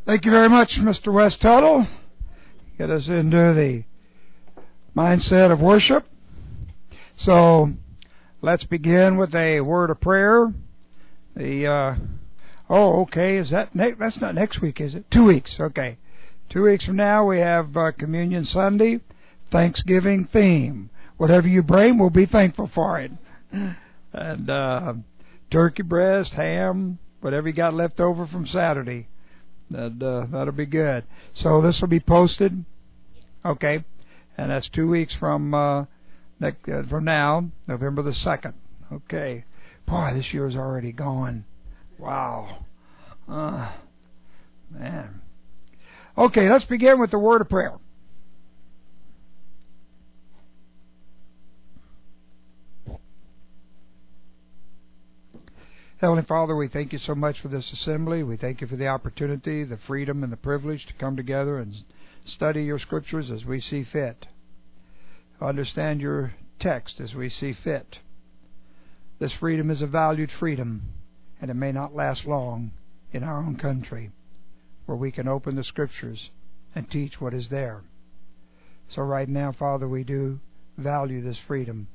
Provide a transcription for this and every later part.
Thank you very much, Mr. West Tuttle. Get us into the mindset of worship. So let's begin with a word of prayer. Okay, is that that's not next week, is it? 2 weeks, okay. 2 weeks from now we have Communion Sunday, Thanksgiving theme. Whatever you bring, we'll be thankful for it. And turkey breast, ham, whatever you got left over from Saturday. That'll be good. So this will be posted, okay, and that's 2 weeks from now, November the 2nd. Okay, boy, this year's already gone. Wow, man. Okay, let's begin with the word of prayer. Heavenly Father, we thank you so much for this assembly. We thank you for the opportunity, the freedom, and the privilege to come together and study your scriptures as we see fit. Understand your text as we see fit. This freedom is a valued freedom, and it may not last long in our own country, where we can open the scriptures and teach what is there. So right now, Father, we do value this freedom.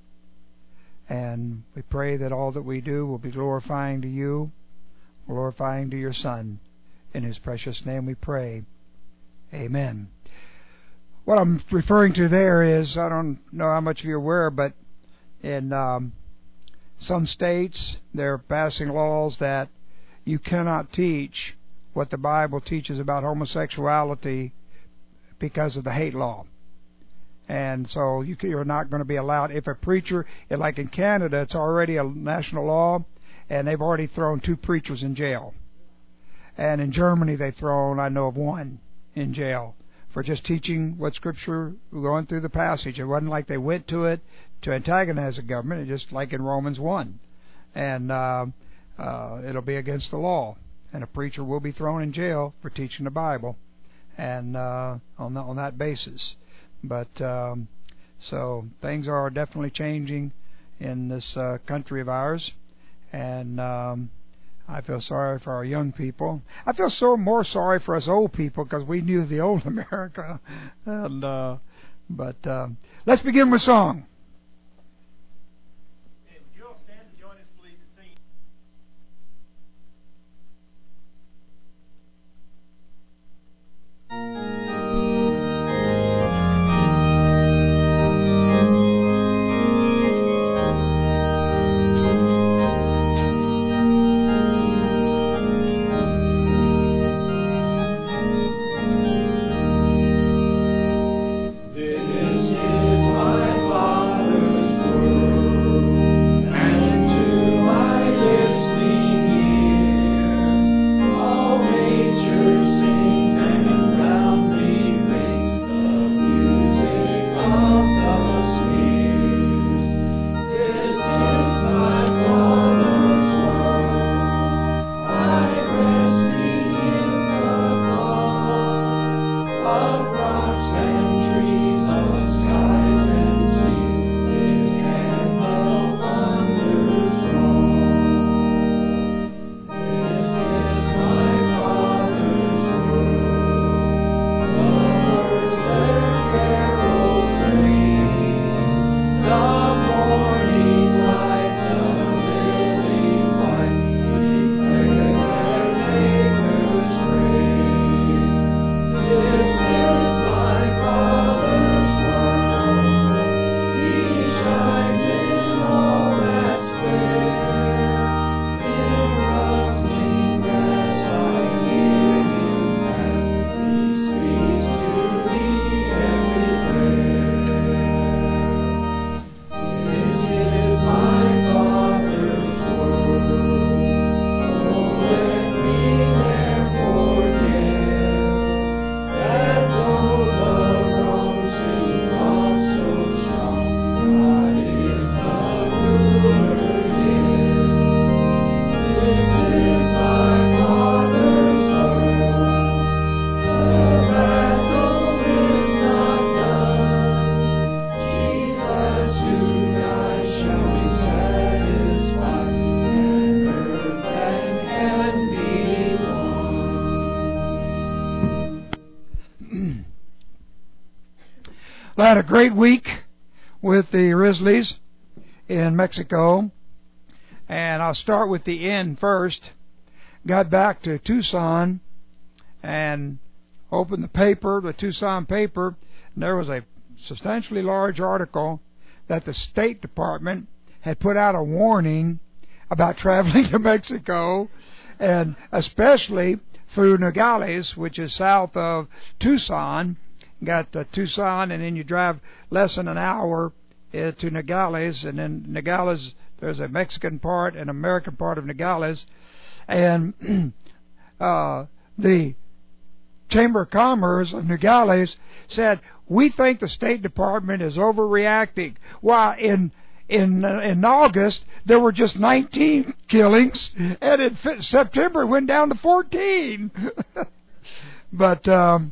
And we pray that all that we do will be glorifying to you, glorifying to your Son. In His precious name we pray. Amen. What I'm referring to there is, I don't know how much of you are aware, but in some states they're passing laws that you cannot teach what the Bible teaches about homosexuality because of the hate law. And so you're not going to be allowed. If a preacher, like in Canada, it's already a national law, and they've already thrown 2 preachers in jail. And in Germany, they've thrown, I know of 1 in jail for just teaching what Scripture, going through the passage. It wasn't like they went to it to antagonize the government. It's just like in Romans 1. And it'll be against the law. And a preacher will be thrown in jail for teaching the Bible, and on that basis. But so things are definitely changing in this country of ours, and I feel sorry for our young people. I feel more sorry for us old people because we knew the old America. And but let's begin with song. This is my I had a great week with the Grizzlies in Mexico, and I'll start with the end first. Got back to Tucson and opened the paper, the Tucson paper, and there was a substantially large article that the State Department had put out a warning about traveling to Mexico, and especially through Nogales, which is south of Tucson. Got Tucson, and then you drive less than an hour to Nogales, and then Nogales, there's a Mexican part and American part of Nogales, and the Chamber of Commerce of Nogales said, we think the State Department is overreacting. While in August there were just 19 killings, and in September it went down to 14. But oh,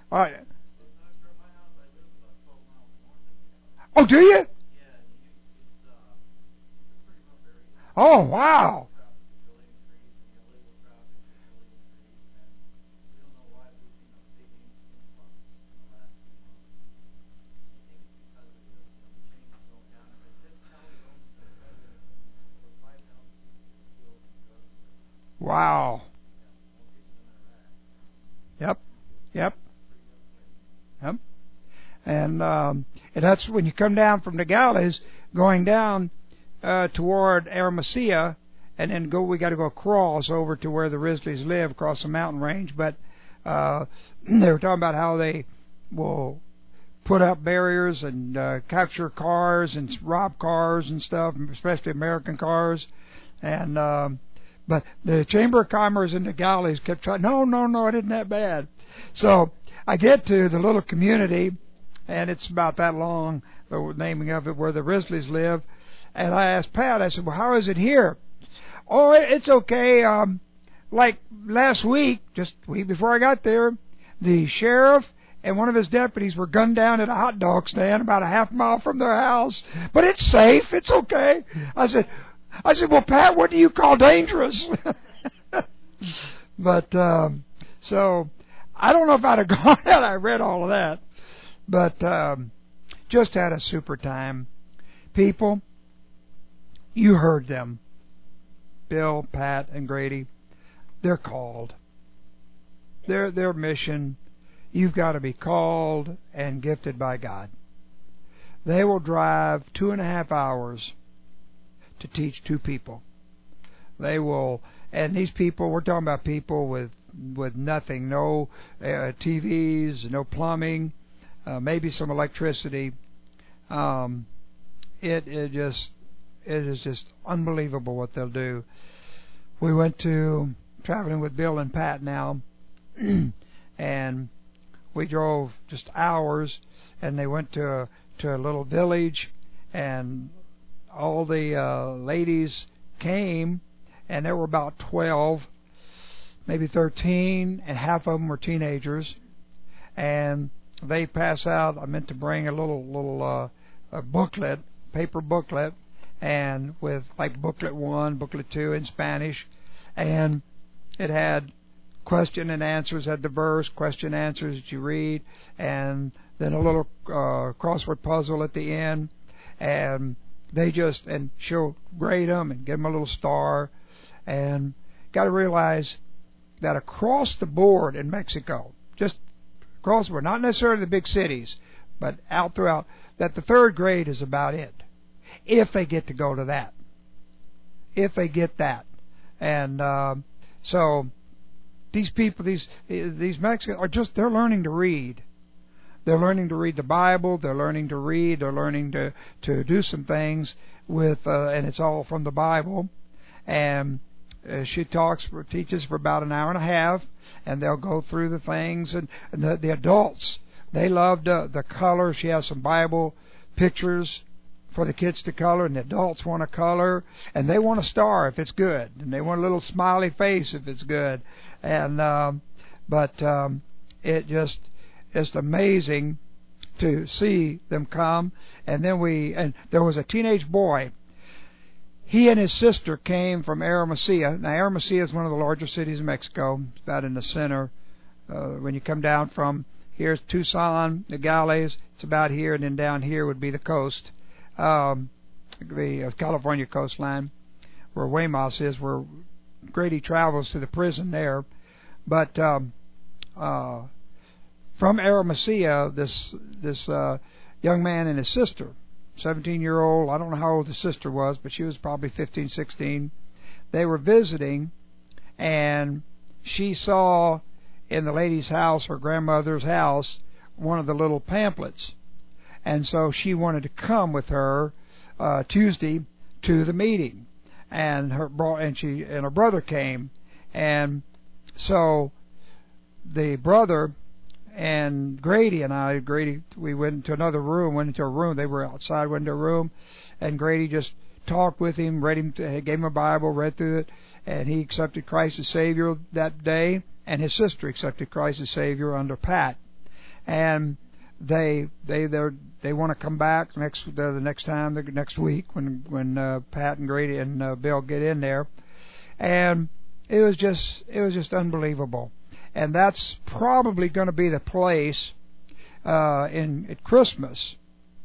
do you? Oh, wow. Wow. Yep. And that's when you come down from Nogales, going down toward Hermosillo, and then we got to go across over to where the Grizzlies live, across the mountain range. But they were talking about how they will put up barriers and capture cars and rob cars and stuff, especially American cars. And but the Chamber of Commerce in Nogales kept trying, no, it isn't that bad. So I get to the little community, and it's about that long, the naming of it, where the Grizzlies live. And I asked Pat, I said, well, how is it here? Oh, it's okay. Like last week, just a week before I got there, the sheriff and one of his deputies were gunned down at a hot dog stand about a half mile from their house. But it's safe. It's okay. I said, well, Pat, what do you call dangerous? But, so, I don't know if I'd have gone out. I read all of that. But, just had a super time. People, you heard them. Bill, Pat, and Grady. They're called. Their mission, you've got to be called and gifted by God. They will drive 2.5 hours to teach 2 people. They will, and these people, we're talking about people with nothing, no TVs, no plumbing, maybe some electricity. It is just unbelievable what they'll do. We went to traveling with Bill and Pat now, and we drove just hours, and they went to a little village, and all the ladies came, and there were about 12, maybe 13, and half of them were teenagers. And they pass out. I meant to bring a little booklet, paper booklet, and with like booklet 1, booklet 2 in Spanish, and it had question and answers, had the verse, question answers that you read, and then a little crossword puzzle at the end, and she'll grade them and give them a little star. And got to realize that across the board in Mexico, just across the board, not necessarily the big cities, but out throughout, that the 3rd grade is about it, if they get to go to that. If they get that. And so these people, these Mexicans they're learning to read. They're learning to read the Bible. They're learning to read. They're learning to do some things with, and it's all from the Bible. And she teaches for about an hour and a half, and they'll go through the things. And the adults, they loved the color. She has some Bible pictures for the kids to color, and the adults want to color, and they want a star if it's good, and they want a little smiley face if it's good. And it just. It's amazing to see them come. And then there was a teenage boy. He and his sister came from Hermosillo. Now, Hermosillo is one of the larger cities in Mexico. It's about in the center when you come down from Here's Tucson, Nogales. It's about here, and then down here would be the coast, the California coastline, where Weymouth is, where Grady travels to the prison there. But from Arimathea, this young man and his sister, 17-year-old, I don't know how old the sister was, but she was probably 15, 16. They were visiting, and she saw in the lady's house, her grandmother's house, one of the little pamphlets. And so she wanted to come with her Tuesday to the meeting. And her brother came. And so the brother and Grady, we went into another room, went into a room. They were outside, went into a room, and Grady just talked with him, gave him a Bible, read through it, and he accepted Christ as Savior that day, and his sister accepted Christ as Savior under Pat. And they want to come back the next week when Pat and Grady and Bill get in there, and it was just unbelievable. And that's probably going to be the place at Christmas.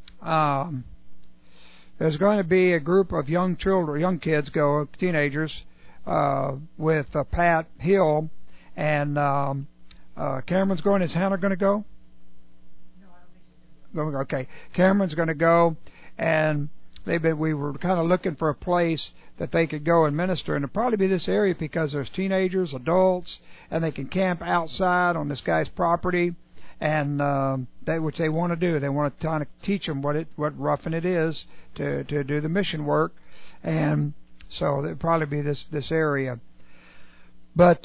There's going to be a group of young kids, teenagers, with Pat Hill, and Cameron's going. Is Hannah going to go? No, I don't think she's going to go. Okay, Cameron's going to go, and we were kind of looking for a place that they could go and minister, and it'll probably be this area because there's teenagers, adults, and they can camp outside on this guy's property, and which they want to do. They want to kind of teach them what roughing it is to do the mission work, and so it'll probably be this area. But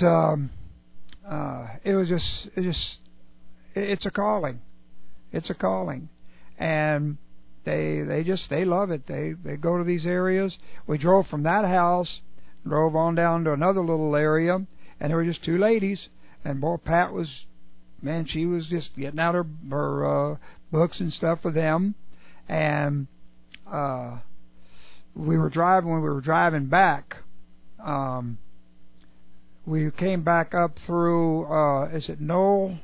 it's a calling. It's a calling, and they love it. They go to these areas. We drove from that house, drove on down to another little area, and there were just two ladies. And boy, Pat she was just getting out her books and stuff for them. And when we were driving back, we came back up through is it Knoll?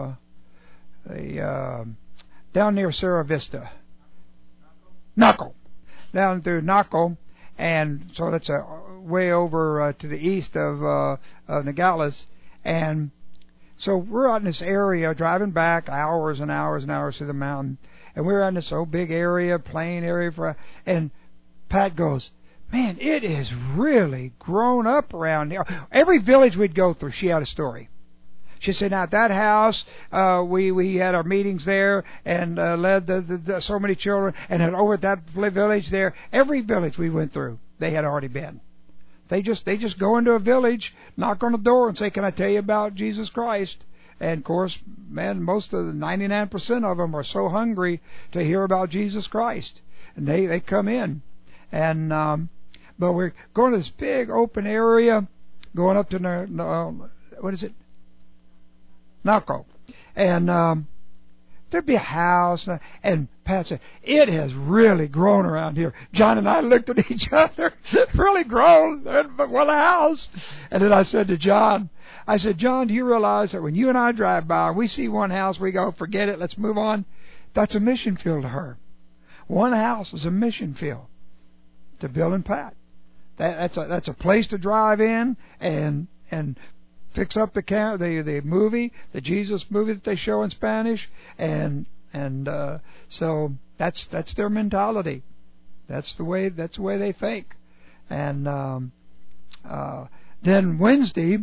Down near Cerro Vista. Knuckle. Down through Knuckle, and so that's way over to the east of Nogales. And so we're out in this area, driving back hours and hours and hours through the mountain, and we're out in this big area, plain area, and Pat goes, "Man, it is really grown up around here." Every village we'd go through, she had a story. She said, "Now at that house, we had our meetings there and led the so many children, and then over at that village there, every village we went through, they had already been. They just go into a village, knock on the door, and say, 'Can I tell you about Jesus Christ?' And of course, man, most of the 99% of them are so hungry to hear about Jesus Christ, and they come in, and but we're going to this big open area, going up to what is it? Knuckle. And there'd be a house, and Pat said, "It has really grown around here." John and I looked at each other, really grown, but what a house. And then I said to John, "John, do you realize that when you and I drive by, we see one house, we go, forget it, let's move on?" That's a mission field to her. One house is a mission field to Bill and Pat. That's a place to drive in and fix up the movie, the Jesus movie that they show in Spanish, and so that's their mentality. That's the way they think. And then Wednesday,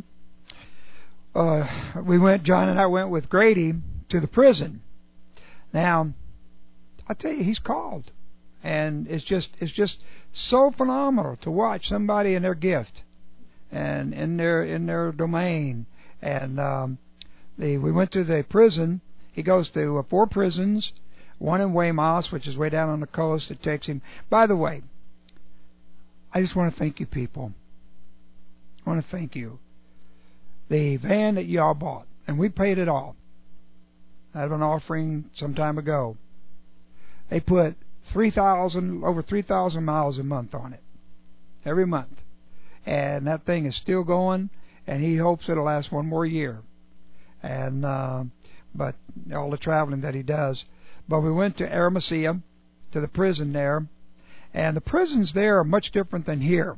John and I went with Grady to the prison. Now, I tell you, he's called, and it's just so phenomenal to watch somebody in their gift and in their domain. And we went to the prison. He goes to 4 prisons, one in Weymouth, which is way down on the coast. It takes him. By the way, I just want to thank you, people. I want to thank you. The van that y'all bought, and we paid it all out of an offering some time ago. They put over 3,000 miles a month on it, every month. And that thing is still going, and he hopes it'll last one more year. And but all the traveling that he does. But we went to Arimathea, to the prison there, and the prisons there are much different than here.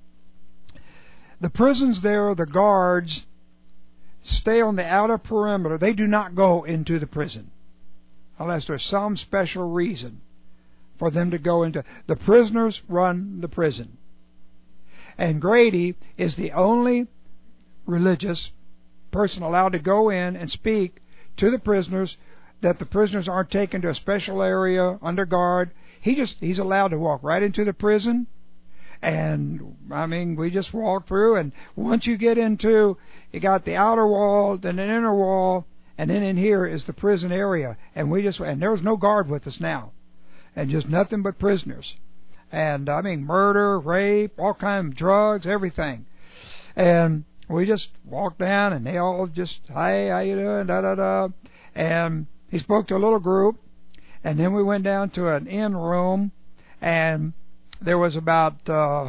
The prisons there, the guards stay on the outer perimeter. They do not go into the prison unless there's some special reason for them to go into. The prisoners run the prison. And Grady is the only religious person allowed to go in and speak to the prisoners, that the prisoners aren't taken to a special area under guard. He's allowed to walk right into the prison. And, we just walk through, and once you get into, you got the outer wall, then an inner wall, and then in here is the prison area. And there was no guard with us now. And just nothing but prisoners. And, murder, rape, all kinds of drugs, everything. And we just walked down, and they all just, "Hi, how you doing, da-da-da." And he spoke to a little group, and then we went down to an inn room, and there was about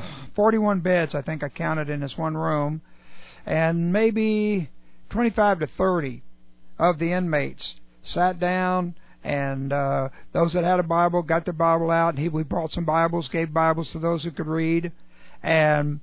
41 beds, I think I counted, in this one room, and maybe 25 to 30 of the inmates sat down, and those that had a Bible got their Bible out, and we brought some Bibles, gave Bibles to those who could read, and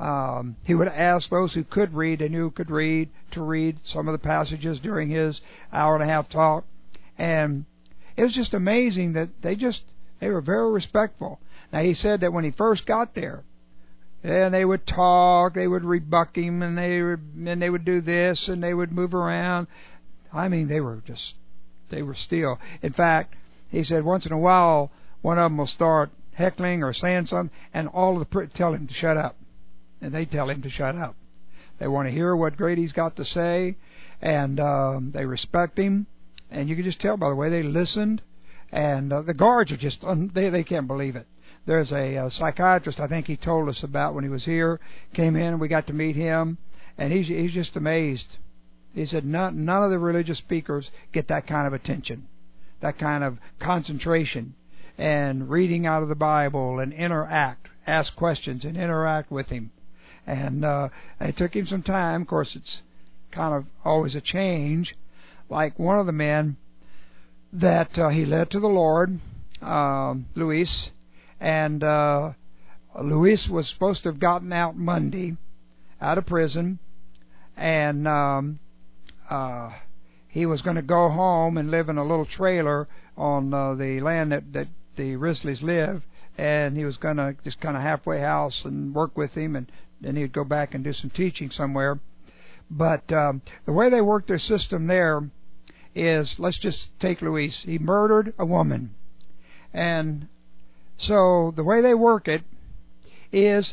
he would ask those who could read and who could read to read some of the passages during his hour-and-a-half talk. And it was just amazing that they were very respectful. Now, he said that when he first got there, and they would talk, they would rebuck him, and they would do this, and they would move around. They were still. In fact, he said once in a while, one of them will start heckling or saying something, and all of the tell him to shut up. And they tell him to shut up. They want to hear what Grady's got to say, and they respect him. And you can just tell by the way they listened. And the guards are just, they can't believe it. There's a psychiatrist I think he told us about when he was here, came in and we got to meet him, and he's just amazed. He said none of the religious speakers get that kind of attention, that kind of concentration, and reading out of the Bible and ask questions and interact with him. And it took him some time. Of course, it's kind of always a change. Like one of the men that he led to the Lord, Luis, and Luis was supposed to have gotten out Monday, out of prison, and he was going to go home and live in a little trailer on the land that the Risleys live, and he was going to just kind of halfway house and work with him, and then he'd go back and do some teaching somewhere. But the way they work their system there is, let's just take Luis. He murdered a woman. And so the way they work it is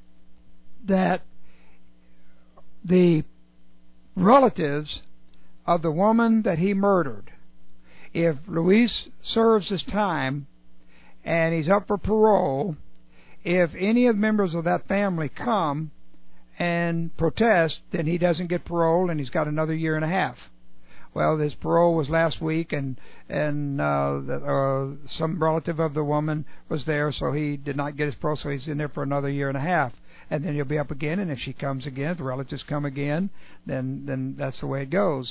that the relatives of the woman that he murdered, if Luis serves his time and he's up for parole, if any of the members of that family come and protest, then he doesn't get parole and he's got another year and a half. Well, his parole was last week, and some relative of the woman was there, so he did not get his parole, so he's in there for another year and a half. And then he'll be up again, and if she comes again, if the relatives come again, then that's the way it goes.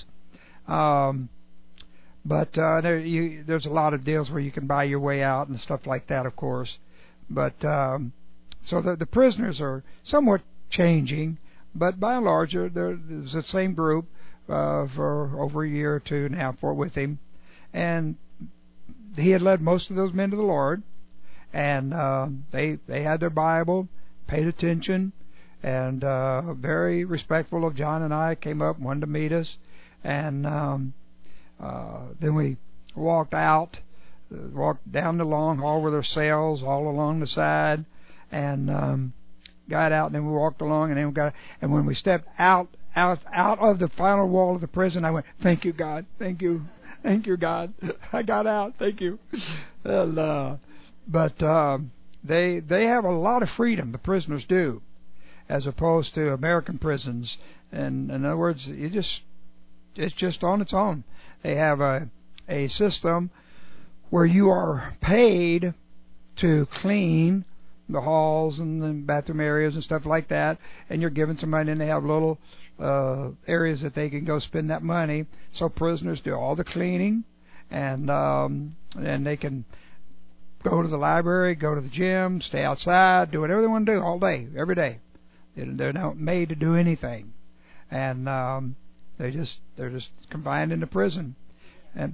But there's a lot of deals where you can buy your way out and stuff like that, of course. But so the prisoners are somewhat changing, but by and large, there's the same group for over a year or two now with him. And he had led most of those men to the Lord, and they had their Bible, paid attention, and very respectful of John and I, came up and wanted to meet us. And then we walked out, walked down the long hall with our cells all along the side, and got out, and then we walked along, and then and when we stepped out of the final wall of the prison, I went, "Thank you, God, thank you, God, I got out, thank you." And, but they have a lot of freedom, the prisoners do, as opposed to American prisons. And in other words, it's just on its own. They have a system where you are paid to clean the halls and the bathroom areas and stuff like that, and you're giving some money, and they have little areas that they can go spend that money. So prisoners do all the cleaning, and they can go to the library, go to the gym, stay outside, do whatever they want to do all day, every day. They're not made to do anything, and they're just confined into prison. And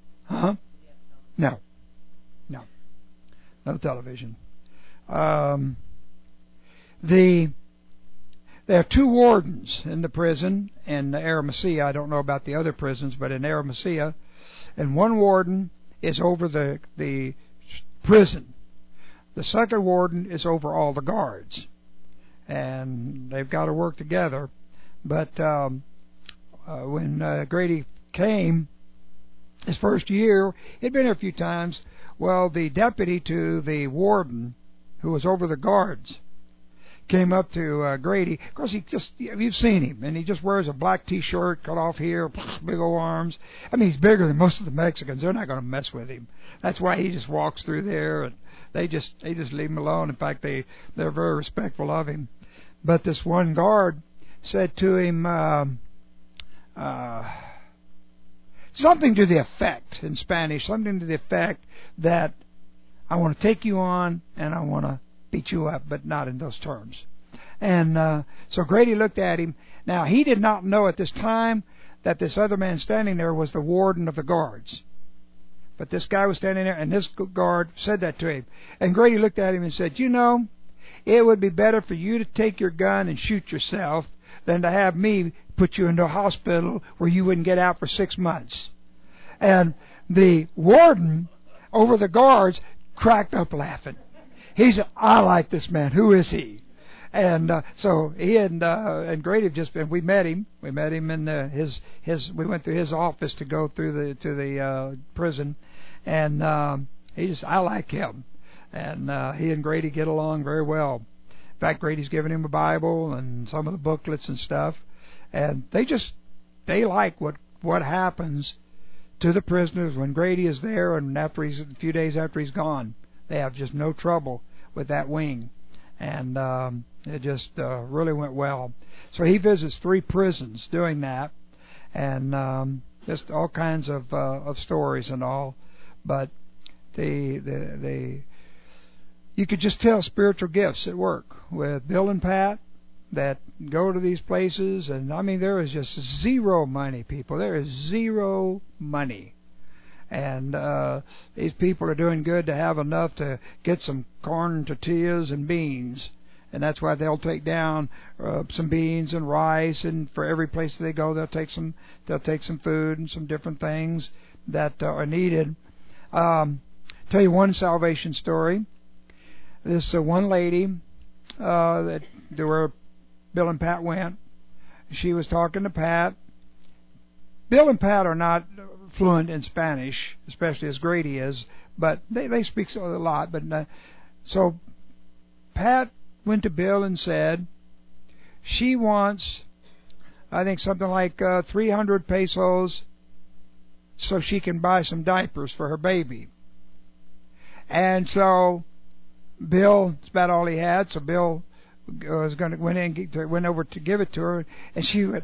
no television. There are two wardens in the prison in Arimathea. I don't know about the other prisons, but in Arimathea, and one warden is over the prison. The second warden is over all the guards, and they've got to work together. But when Grady came his first year, he'd been here a few times. Well, the deputy to the warden, who was over the guards, came up to Grady. Of course, you've seen him, and he just wears a black T-shirt, cut off here, big old arms. I mean, he's bigger than most of the Mexicans. They're not going to mess with him. That's why he just walks through there, and they just leave him alone. In fact, they're very respectful of him. But this one guard said to him something to the effect, in Spanish, something to the effect that I want to take you on and I want to beat you up, but not in those terms. And so Grady looked at him. Now, he did not know at this time that this other man standing there was the warden of the guards. But this guy was standing there, and this guard said that to him. And Grady looked at him and said, you know, it would be better for you to take your gun and shoot yourself than to have me put you into a hospital where you wouldn't get out for 6 months. And the warden over the guards cracked up laughing. He said, I like this man. Who is he? And so he and Grady have just been. We met him. We met him in his. We went through his office to go through to the prison, and I like him, and he and Grady get along very well. In fact, Grady's given him a Bible and some of the booklets and stuff, and they like what happens to the prisoners when Grady is there, and after a few days after he's gone. They have just no trouble with that wing, and it just really went well. So he visits 3 prisons doing that, and just all kinds of stories and all. But you could just tell spiritual gifts at work with Bill and Pat that go to these places, and I mean there is just zero money, people. There is zero money. And these people are doing good to have enough to get some corn tortillas and beans, and that's why they'll take down some beans and rice, and for every place they go, they'll take some food and some different things that are needed. Tell you one salvation story. This one lady where Bill and Pat went. She was talking to Pat. Bill and Pat are not fluent in Spanish, especially as Grady is, but they speak a lot. But so Pat went to Bill and said she wants, I think, something like 300 pesos so she can buy some diapers for her baby. And so Bill, it's about all he had, so Bill went over to give it to her, and she went,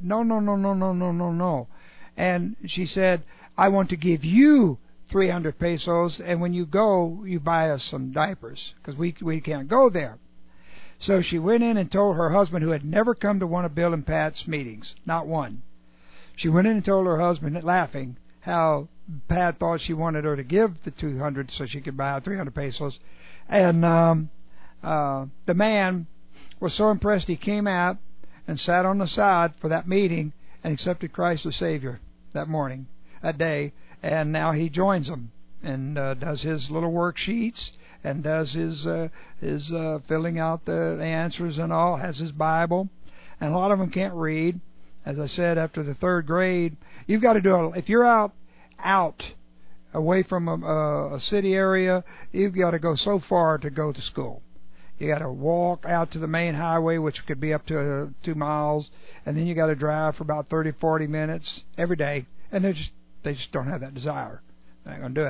no. And she said, I want to give you 300 pesos, and when you go, you buy us some diapers, because we can't go there. So she went in and told her husband, who had never come to one of Bill and Pat's meetings, not one. She went in and told her husband, laughing, how Pat thought she wanted her to give the 200 so she could buy 300 pesos. And the man was so impressed, he came out and sat on the side for that meeting and accepted Christ as Savior that day, and now he joins them and does his little worksheets and does his filling out the answers and all, has his Bible, and a lot of them can't read. As I said, after the 3rd grade, you've got to do if you're out away from a city area, you've got to go so far to go to school. You got to walk out to the main highway, which could be up to 2 miles, and then you got to drive for about 30, 40 minutes every day, and they just don't have that desire. They're not going to do it.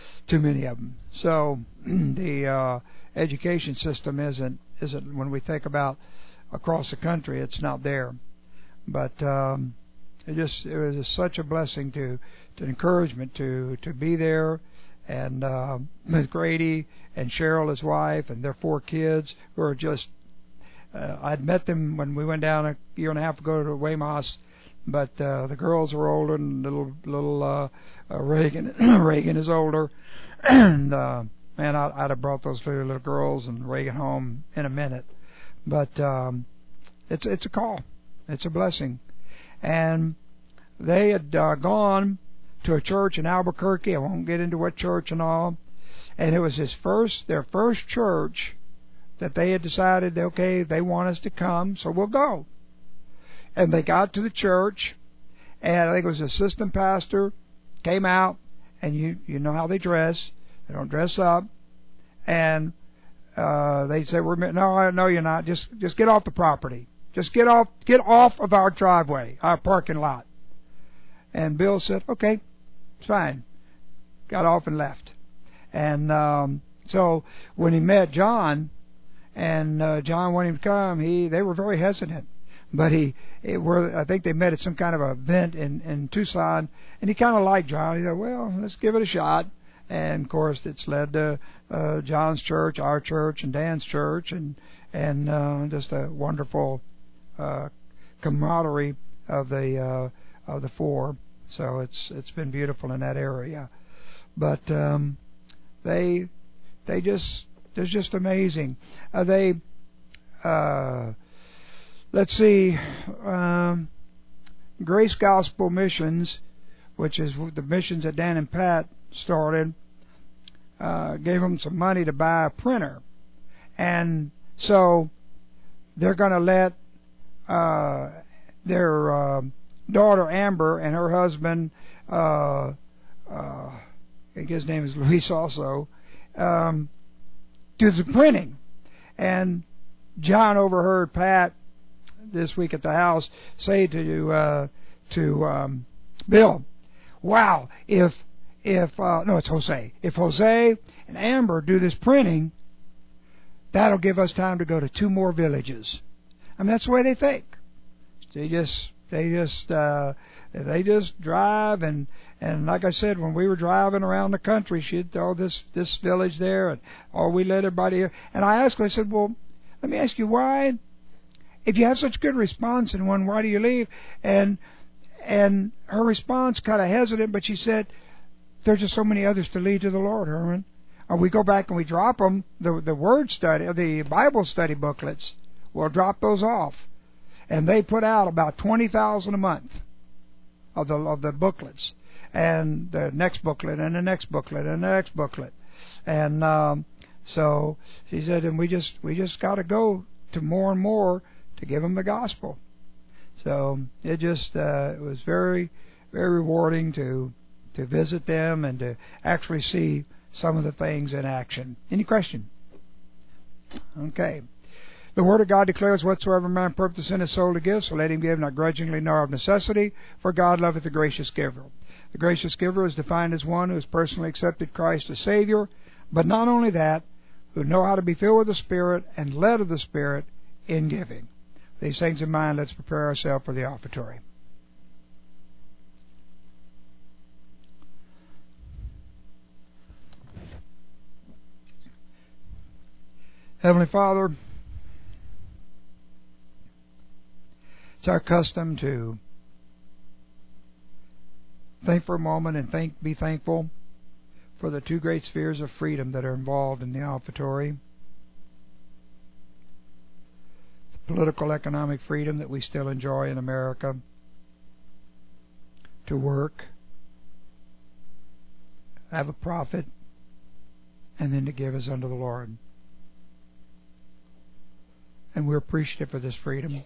too many of them. So the education system isn't when we think about across the country, it's not there. But it was just such a blessing to encouragement to be there, and with Grady and Cheryl, his wife, and their 4 kids who are just. I'd met them when we went down a year and a half ago to Weymouth, but the girls were older, and little Reagan is older, and man, I'd have brought those 2 little girls and Reagan home in a minute. But it's a call, it's a blessing, and they had gone to a church in Albuquerque. I won't get into what church and all, and it was their first church that they had decided, okay, they want us to come, so we'll go. And they got to the church, and I think it was the assistant pastor came out, and you know how they dress. They don't dress up, and they said, no, you're not. Just get off the property. Just get off of our driveway, our parking lot. And Bill said, okay, it's fine. Got off and left. And so when he met John, and John wanted him to come, they were very hesitant. But I think they met at some kind of an event in Tucson, and he kind of liked John. He said, well, let's give it a shot. And of course, it's led to John's church, our church, and Dan's church, and just a wonderful camaraderie of the 4. So it's been beautiful in that area. But they're just amazing. Let's see, Grace Gospel Missions, which is the missions that Dan and Pat started, gave them some money to buy a printer. And so they're going to let their daughter Amber and her husband, I think his name is Luis also, do the printing. And John overheard Pat this week at the house say to Bill, wow, it's Jose. If Jose and Amber do this printing, that'll give us time to go to 2 more villages. I mean, that's the way they think. They just drive, and like I said, when we were driving around the country, she'd throw this village there, and we let everybody here. And I asked her, I said, well, let me ask you, why, if you have such good response in one, why do you leave? And her response kind of hesitant, but she said, there's just so many others to lead to the Lord, Herman. We go back and we drop them, the word study, the Bible study booklets. We'll drop those off. And they put out about 20,000 a month of the booklets, and the next booklet, and the next booklet, and the next booklet. And so she said, and we just got to go to more and more to give them the gospel. So it was very, very rewarding to visit them and to actually see some of the things in action. Any question? Okay. The Word of God declares, whatsoever man purpose in his soul to give, so let him give, not grudgingly nor of necessity, for God loveth the gracious giver. The gracious giver is defined as one who has personally accepted Christ as Savior, but not only that, who know how to be filled with the Spirit and led of the Spirit in giving. With these things in mind, let's prepare ourselves for the offertory. Heavenly Father, it's our custom to think for a moment and be thankful for the 2 great spheres of freedom that are involved in the offertory. The political, economic freedom that we still enjoy in America to work, have a profit, and then to give as unto the Lord. And we're appreciative for this freedom.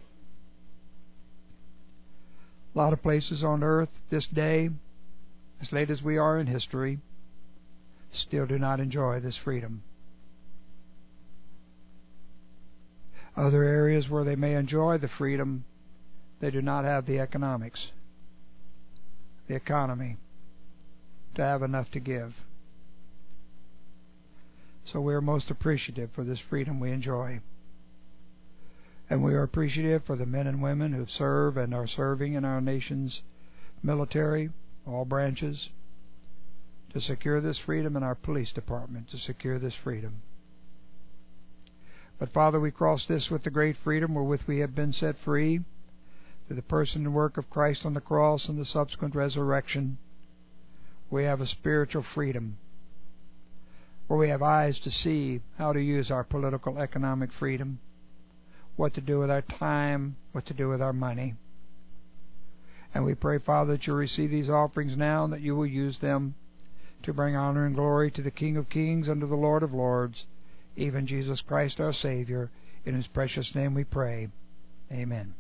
A lot of places on earth this day, as late as we are in history, still do not enjoy this freedom. Other areas where they may enjoy the freedom, they do not have the economics, the economy, to have enough to give. So we are most appreciative for this freedom we enjoy. And we are appreciative for the men and women who serve and are serving in our nation's military, all branches, to secure this freedom, and our police department to secure this freedom. But Father, we cross this with the great freedom wherewith we have been set free through the person and work of Christ on the cross and the subsequent resurrection. We have a spiritual freedom where we have eyes to see how to use our political, economic freedom, what to do with our time, what to do with our money. And we pray, Father, that you receive these offerings now and that you will use them to bring honor and glory to the King of Kings and to the Lord of Lords, even Jesus Christ our Savior, in whose precious name we pray. Amen.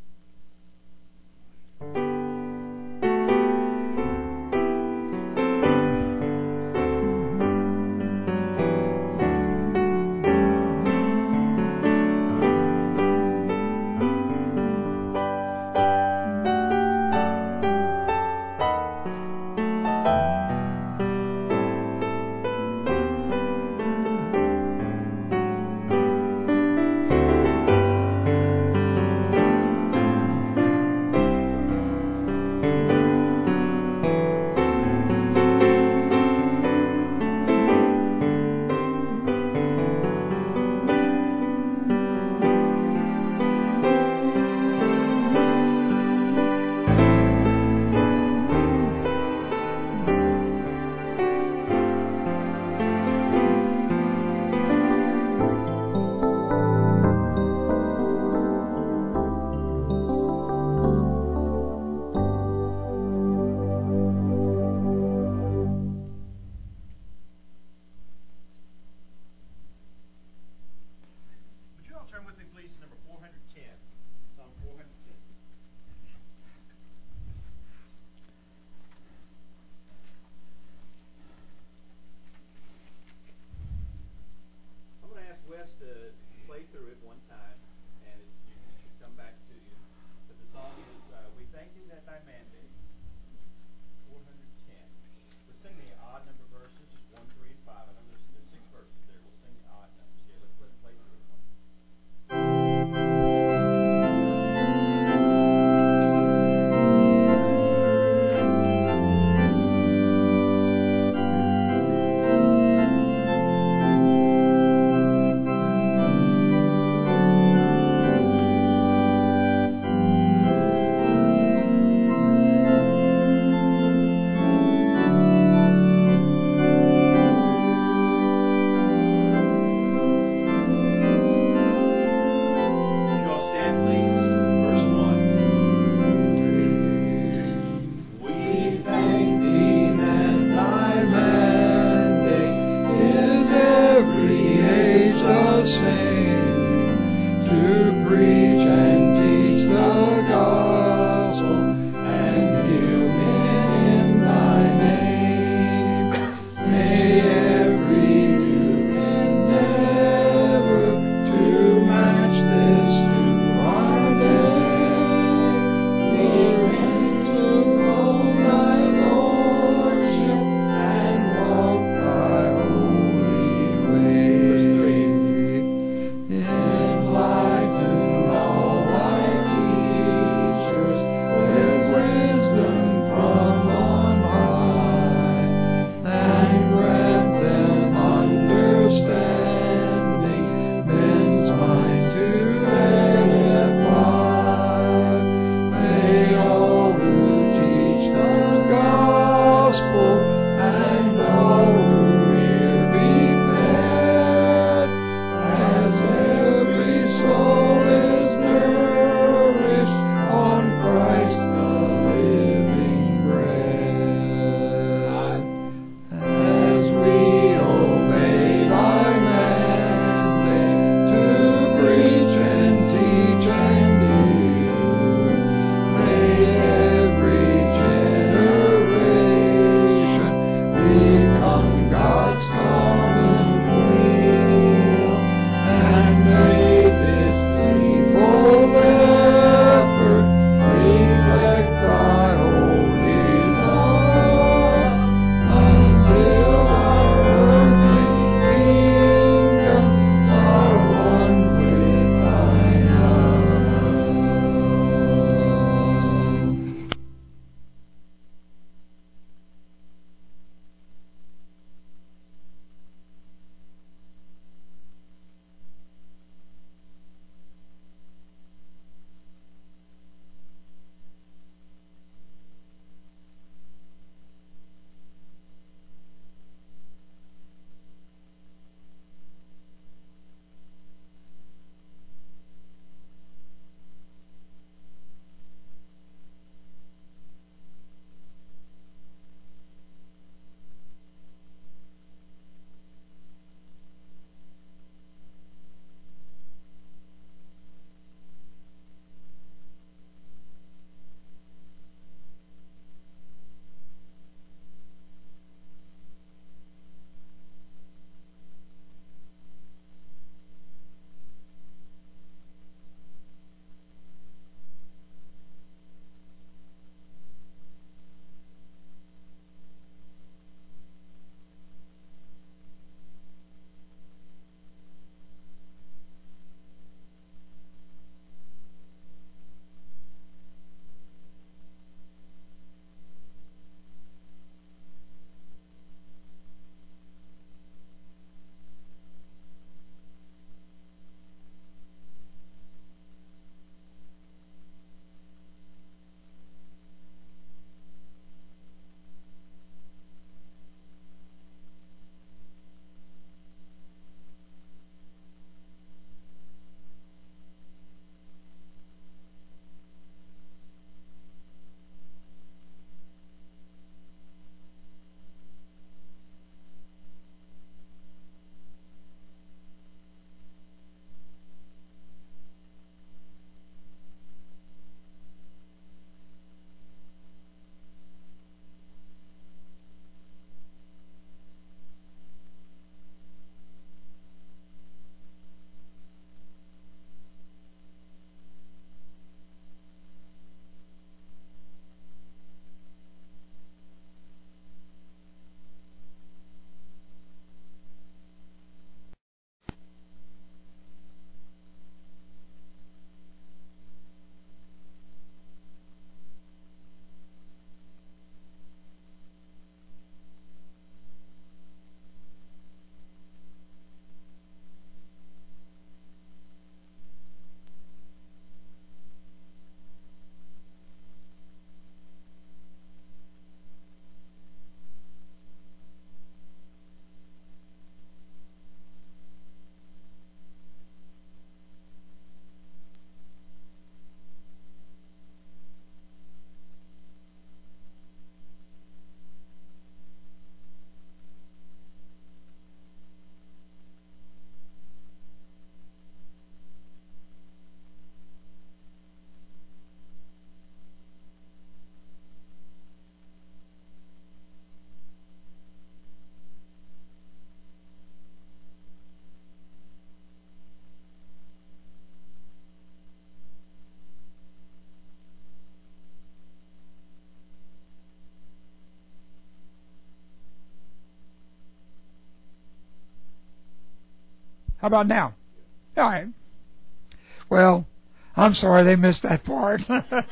How about now? All right. Well, I'm sorry they missed that part.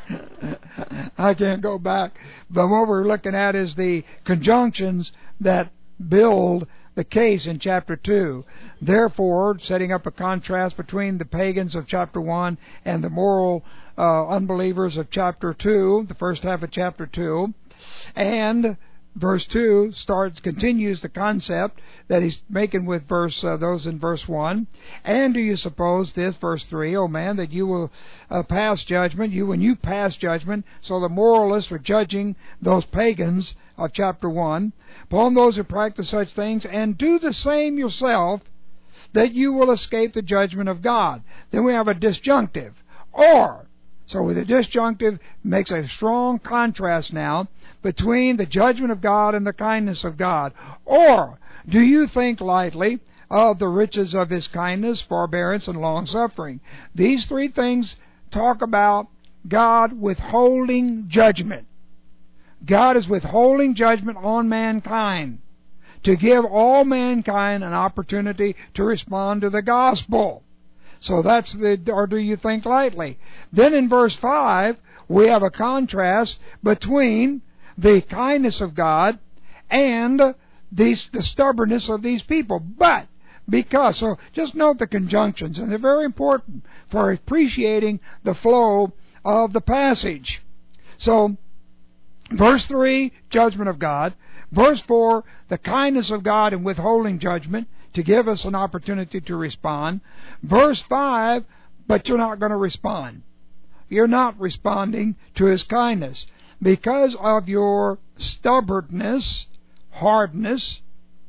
I can't go back. But what we're looking at is the conjunctions that build the case in chapter 2. Therefore, setting up a contrast between the pagans of chapter 1 and the moral unbelievers of chapter 2, the first half of chapter 2. And verse 2 continues the concept that he's making with those in verse 1. And do you suppose this, verse 3, O man, that you will pass judgment, when you pass judgment, so the moralists are judging those pagans of chapter 1, upon those who practice such things, and do the same yourself, that you will escape the judgment of God. Then we have a disjunctive. Or, so with the disjunctive makes a strong contrast now between the judgment of God and the kindness of God. Or, do you think lightly of the riches of His kindness, forbearance, and long-suffering? These three things talk about God withholding judgment. God is withholding judgment on mankind to give all mankind an opportunity to respond to the gospel. So that's or do you think lightly? Then in verse 5, we have a contrast between the kindness of God and the stubbornness of these people. But so just note the conjunctions, and they're very important for appreciating the flow of the passage. So, verse 3, judgment of God. Verse 4, the kindness of God in withholding judgment to give us an opportunity to respond. Verse 5, but you're not going to respond. You're not responding to His kindness because of your stubbornness, hardness,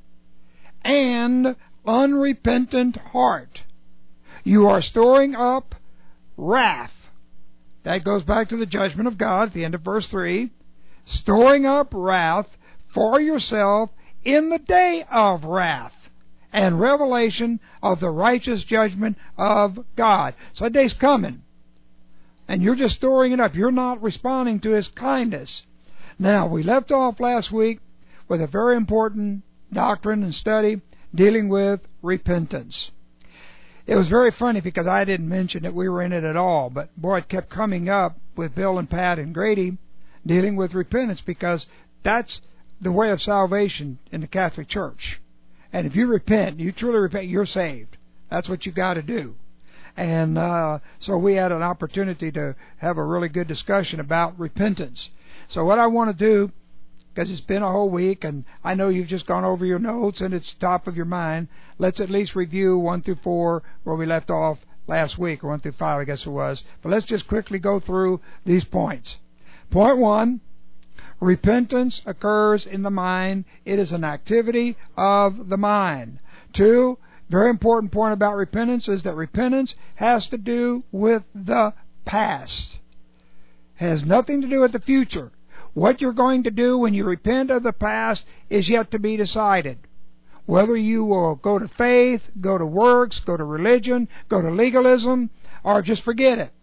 and unrepentant heart. You are storing up wrath. That goes back to the judgment of God at the end of verse 3. Storing up wrath for yourself in the day of wrath and revelation of the righteous judgment of God. So that day's coming. And you're just storing it up. You're not responding to His kindness. Now, we left off last week with a very important doctrine and study dealing with repentance. It was very funny because I didn't mention that we were in it at all, but boy, it kept coming up with Bill and Pat and Grady dealing with repentance, because that's the way of salvation in the Catholic Church. And if you repent, you truly repent, you're saved. That's what you got to do. And so we had an opportunity to have a really good discussion about repentance. So what I want to do, because it's been a whole week, and I know you've just gone over your notes and it's top of your mind, let's at least review 1 through 4 where we left off last week, or 1 through 5 I guess it was. But let's just quickly go through these points. Point 1, repentance occurs in the mind. It is an activity of the mind. 2, very important point about repentance is that repentance has to do with the past. It has nothing to do with the future. What you're going to do when you repent of the past is yet to be decided. Whether you will go to faith, go to works, go to religion, go to legalism, or just forget it.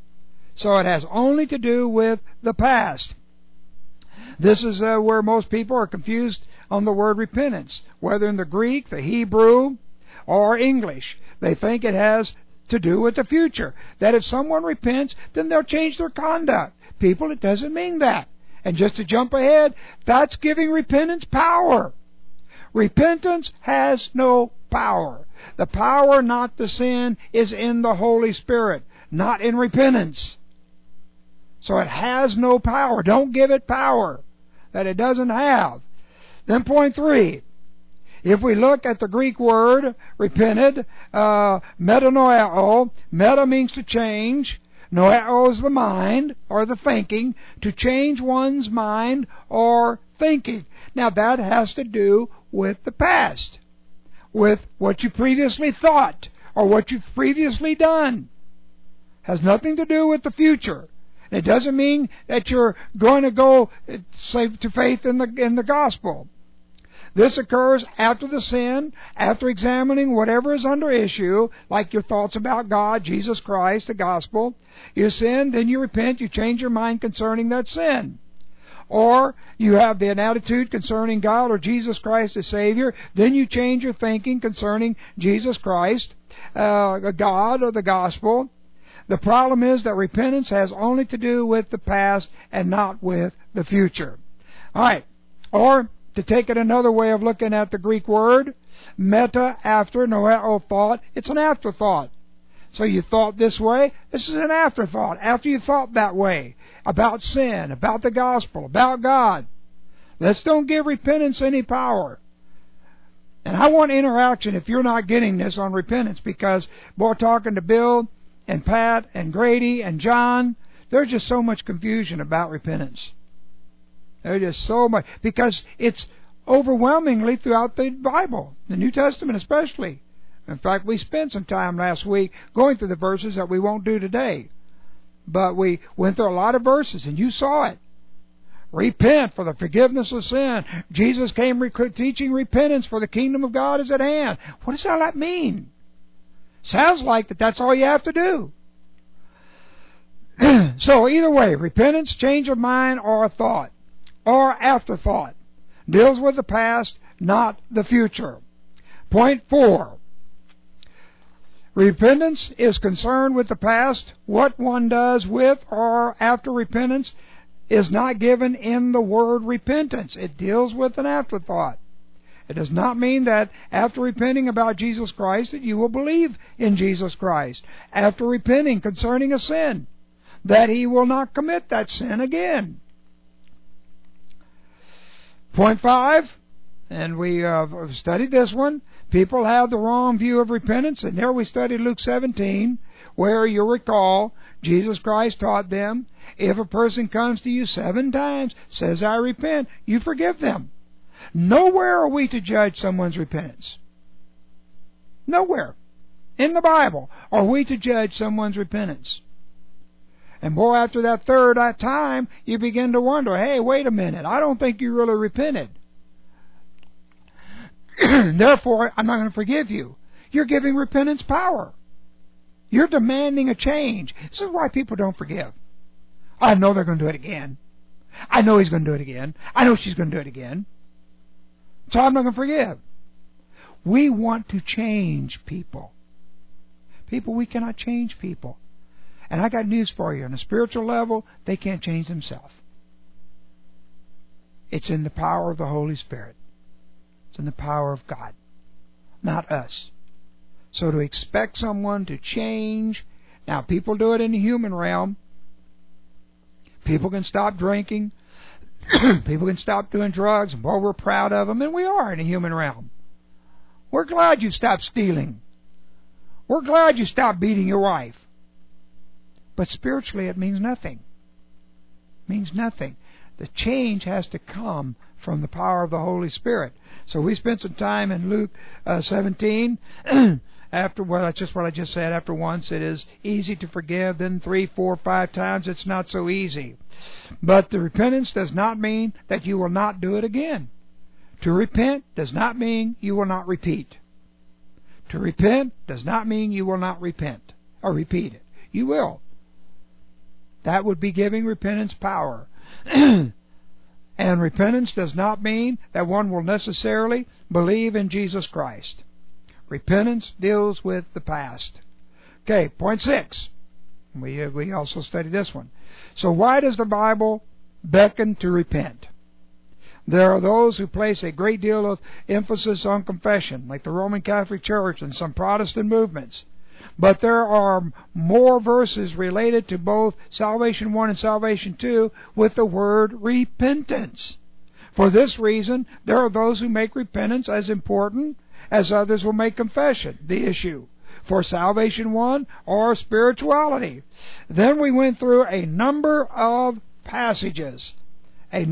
So it has only to do with the past. This is where most people are confused on the word repentance, whether in the Greek, the Hebrew, or English. They think it has to do with the future. That if someone repents, then they'll change their conduct. People, it doesn't mean that. And just to jump ahead, that's giving repentance power. Repentance has no power. The power not to sin is in the Holy Spirit, not in repentance. So it has no power. Don't give it power that it doesn't have. Then point 3. If we look at the Greek word, repented, metanoeo, meta means to change, noeo is the mind, or the thinking, to change one's mind or thinking. Now that has to do with the past, with what you previously thought, or what you've previously done. Has nothing to do with the future. It doesn't mean that you're going to go to faith in the gospel. This occurs after the sin, after examining whatever is under issue, like your thoughts about God, Jesus Christ, the gospel. You sin, then you repent, you change your mind concerning that sin. or you have an attitude concerning God or Jesus Christ as Savior, then you change your thinking concerning Jesus Christ, God, or the gospel. The problem is that repentance has only to do with the past and not with the future. Alright, or to take it another way of looking at the Greek word, meta, after, noeo, thought, it's an afterthought. So you thought this way, this is an afterthought. After you thought that way, about sin, about the gospel, about God. Let's don't give repentance any power. And I want interaction if you're not getting this on repentance, because, boy, talking to Bill and Pat and Grady and John, there's just so much confusion about repentance. There's just so much, because it's overwhelmingly throughout the Bible, the New Testament especially. In fact, we spent some time last week going through the verses that we won't do today. But we went through a lot of verses, and you saw it. Repent for the forgiveness of sin. Jesus came teaching repentance, for the kingdom of God is at hand. What does all that mean? Sounds like that's all you have to do. So either way, repentance, change of mind, or a thought, or afterthought, deals with the past, not the future. Point 4. Repentance is concerned with the past. What one does with or after repentance is not given in the word repentance. It deals with an afterthought. It does not mean that after repenting about Jesus Christ that you will believe in Jesus Christ. After repenting concerning a sin, that he will not commit that sin again. Point 5, and we have studied this one. People have the wrong view of repentance, and there we studied Luke 17, where you recall Jesus Christ taught them, if a person comes to you 7 times, says, I repent, you forgive them. Nowhere are we to judge someone's repentance. Nowhere in the Bible are we to judge someone's repentance. And boy, after that third time, you begin to wonder, hey, wait a minute, I don't think you really repented. Therefore, I'm not going to forgive you. You're giving repentance power. You're demanding a change. This is why people don't forgive. I know they're going to do it again. I know he's going to do it again. I know she's going to do it again. So I'm not going to forgive. We want to change people. People, we cannot change people. And I got news for you. On a spiritual level, they can't change themselves. It's in the power of the Holy Spirit. It's in the power of God, not us. So to expect someone to change, now people do it in the human realm. People can stop drinking. People can stop doing drugs. And boy, we're proud of them, and we are in the human realm. We're glad you stopped stealing. We're glad you stopped beating your wife. But spiritually it means nothing. It means nothing. The change has to come from the power of the Holy Spirit. So we spent some time in Luke 17. After, well, that's just what I just said. After once, it is easy to forgive. Then 3, 4, 5 times, it's not so easy. But the repentance does not mean that you will not do it again. To repent does not mean you will not repeat. To repent does not mean you will not repent or repeat it. You will. That would be giving repentance power. And repentance does not mean that one will necessarily believe in Jesus Christ. Repentance deals with the past. Okay, point 6. We also studied this one. So why does the Bible beckon to repent? There are those who place a great deal of emphasis on confession, like the Roman Catholic Church and some Protestant movements. But there are more verses related to both Salvation 1 and Salvation 2 with the word repentance. For this reason, there are those who make repentance as important as others will make confession the issue for Salvation 1 or spirituality. Then we went through a number of passages. And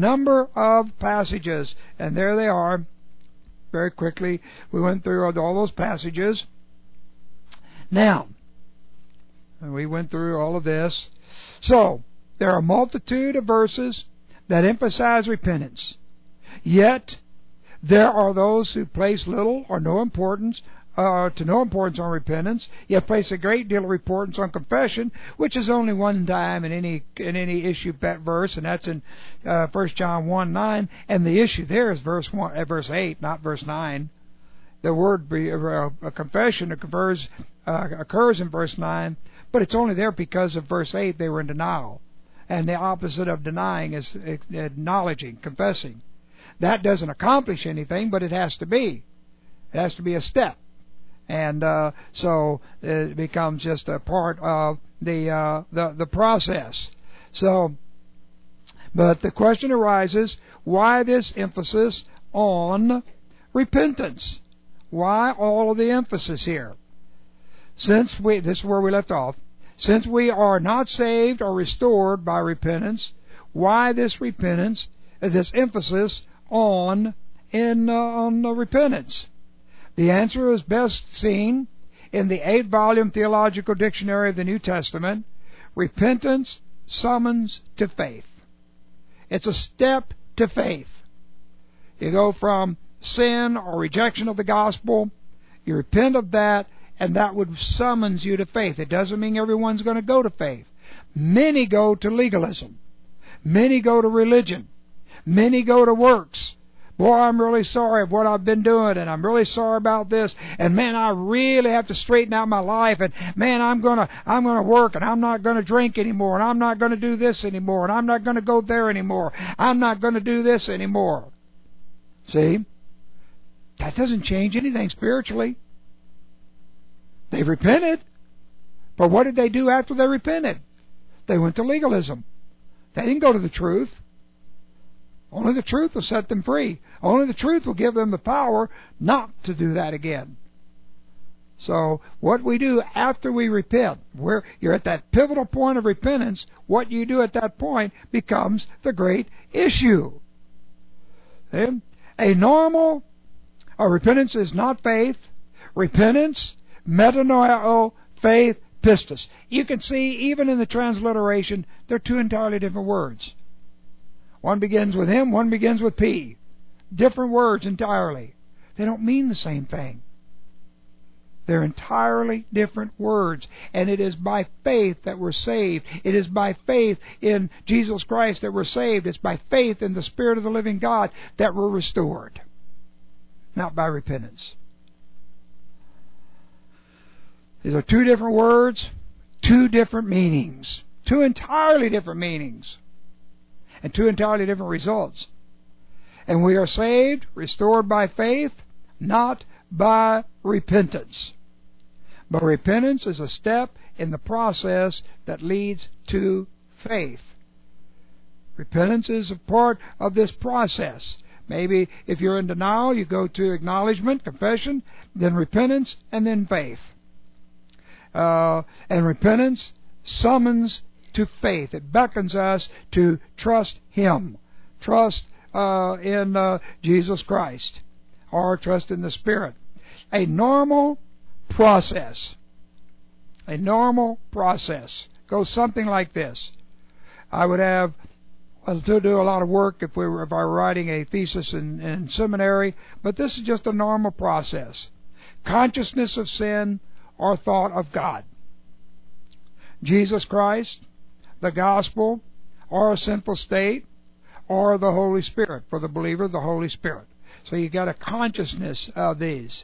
there they are. Very quickly, we went through all those passages. Now, we went through all of this. So, there are a multitude of verses that emphasize repentance. Yet, there are those who place little or no importance to no importance on repentance, yet place a great deal of importance on confession, which is only one time in any issue verse, and that's in 1 John 1:9, and the issue there is verse 8, not verse 9. The word confession occurs in verse 9, but it's only there because of verse 8. They were in denial, and the opposite of denying is acknowledging, confessing. That doesn't accomplish anything, but it has to be. It has to be a step. And so it becomes just a part of the process. So, but the question arises, why this emphasis on repentance? Why all of the emphasis here? This is where we left off. Since we are not saved or restored by repentance, why this repentance, this emphasis on repentance? The answer is best seen in the 8-volume Theological Dictionary of the New Testament. Repentance summons to faith. It's a step to faith. You go from sin or rejection of the gospel, you repent of that, and that would summons you to faith. It doesn't mean everyone's going to go to faith. Many go to legalism. Many go to religion. Many go to works. Boy, I'm really sorry of what I've been doing, and I'm really sorry about this, and man, I really have to straighten out my life, and man, I'm gonna work, and I'm not gonna drink anymore, and I'm not gonna do this anymore, and I'm not gonna go there anymore, I'm not gonna do this anymore. See? That doesn't change anything spiritually. They repented, but what did they do after they repented? They went to legalism. They didn't go to the truth. Only the truth will set them free. Only the truth will give them the power not to do that again. So what we do after we repent, where you're at that pivotal point of repentance, what you do at that point becomes the great issue. See? Repentance is not faith. Repentance, metanoia, faith, pistis. You can see, even in the transliteration, they're two entirely different words. One begins with M, one begins with P. Different words entirely. They don't mean the same thing. They're entirely different words. And it is by faith that we're saved. It is by faith in Jesus Christ that we're saved. It's by faith in the Spirit of the living God that we're restored. Not by repentance. These are two different words, two different meanings. Two entirely different meanings. And two entirely different results. And we are saved, restored by faith, not by repentance. But repentance is a step in the process that leads to faith. Repentance is a part of this process. Maybe if you're in denial, you go to acknowledgement, confession, then repentance, and then faith. And repentance summons to faith. It beckons us to trust Him. Trust in Jesus Christ. Or trust in the Spirit. A normal process. A normal process goes something like this. I would have to do a lot of work if I were writing a thesis in seminary, but this is just a normal process. Consciousness of sin or thought of God. Jesus Christ, the gospel, or a sinful state, or the Holy Spirit. For the believer, the Holy Spirit. So you got a consciousness of these.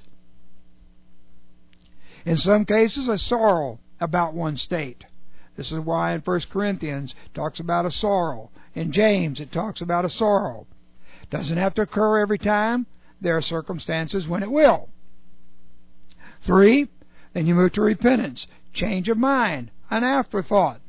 In some cases, a sorrow about one state. This is why in 1 Corinthians it talks about a sorrow. In James it talks about a sorrow. It doesn't have to occur every time. There are circumstances when it will. 3, then you move to repentance. Change of mind. An afterthought.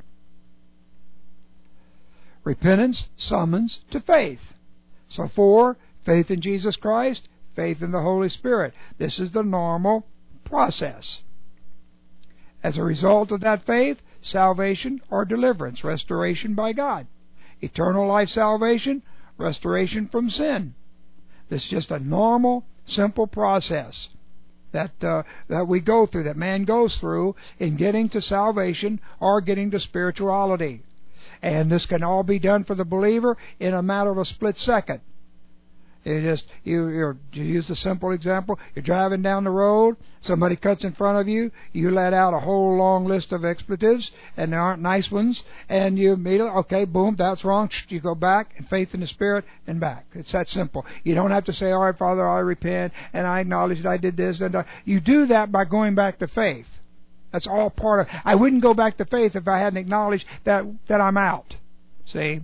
Repentance summons to faith. So 4, faith in Jesus Christ, faith in the Holy Spirit. This is the normal process. As a result of that faith, salvation or deliverance, restoration by God. Eternal life salvation, restoration from sin. This is just a normal, simple process that we go through, that man goes through in getting to salvation or getting to spirituality. And this can all be done for the believer in a matter of a split second. You use a simple example. You're driving down the road, somebody cuts in front of you, you let out a whole long list of expletives, and there aren't nice ones, and you immediately, okay, boom, that's wrong. You go back in faith in the Spirit and back. It's that simple. You don't have to say, all right, Father, I repent, and I acknowledge that I did this. And you do that by going back to faith. That's all part of. I wouldn't go back to faith if I hadn't acknowledged that I'm out. See?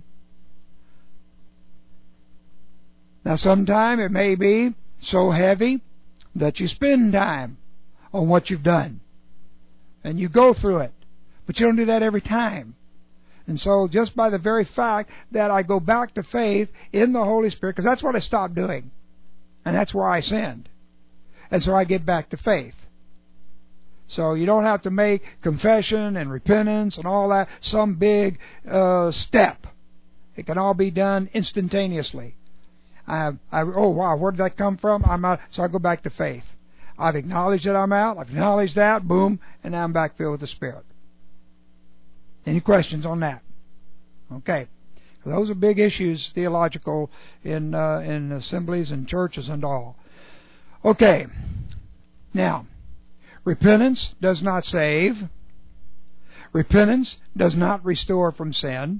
Now, sometime it may be so heavy that you spend time on what you've done. And you go through it. But you don't do that every time. And so just by the very fact that I go back to faith in the Holy Spirit, because that's what I stopped doing. And that's where I sinned. And so I get back to faith. So you don't have to make confession and repentance and all that some big step. It can all be done instantaneously. Oh wow, where did that come from? I'm out, so I go back to faith. I've acknowledged that I'm out. I've acknowledged that. Boom, and now I'm back filled with the Spirit. Any questions on that? Okay, those are big issues, theological, in assemblies and churches and all. Okay, now repentance does not save. Repentance does not restore from sin.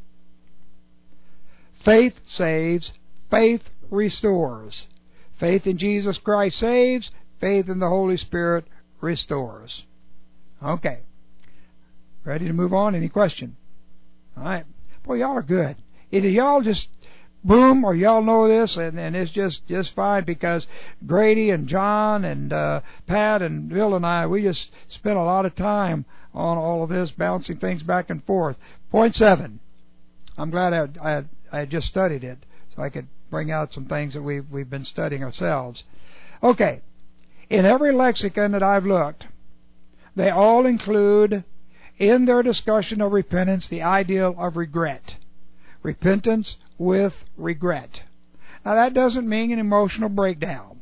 Faith saves. Faith restores. Faith in Jesus Christ saves. Faith in the Holy Spirit restores. Okay. Ready to move on? Any question? All right. Boy, y'all are good. Either y'all just boom, or y'all know this, and it's just fine, because Grady and John and Pat and Bill and I, we just spent a lot of time on all of this, bouncing things back and forth. Point 7. I'm glad I had just studied it, so I could bring out some things that we've been studying ourselves. Okay. In every lexicon that I've looked, they all include, in their discussion of repentance, the ideal of regret. Repentance with regret. Now that doesn't mean an emotional breakdown.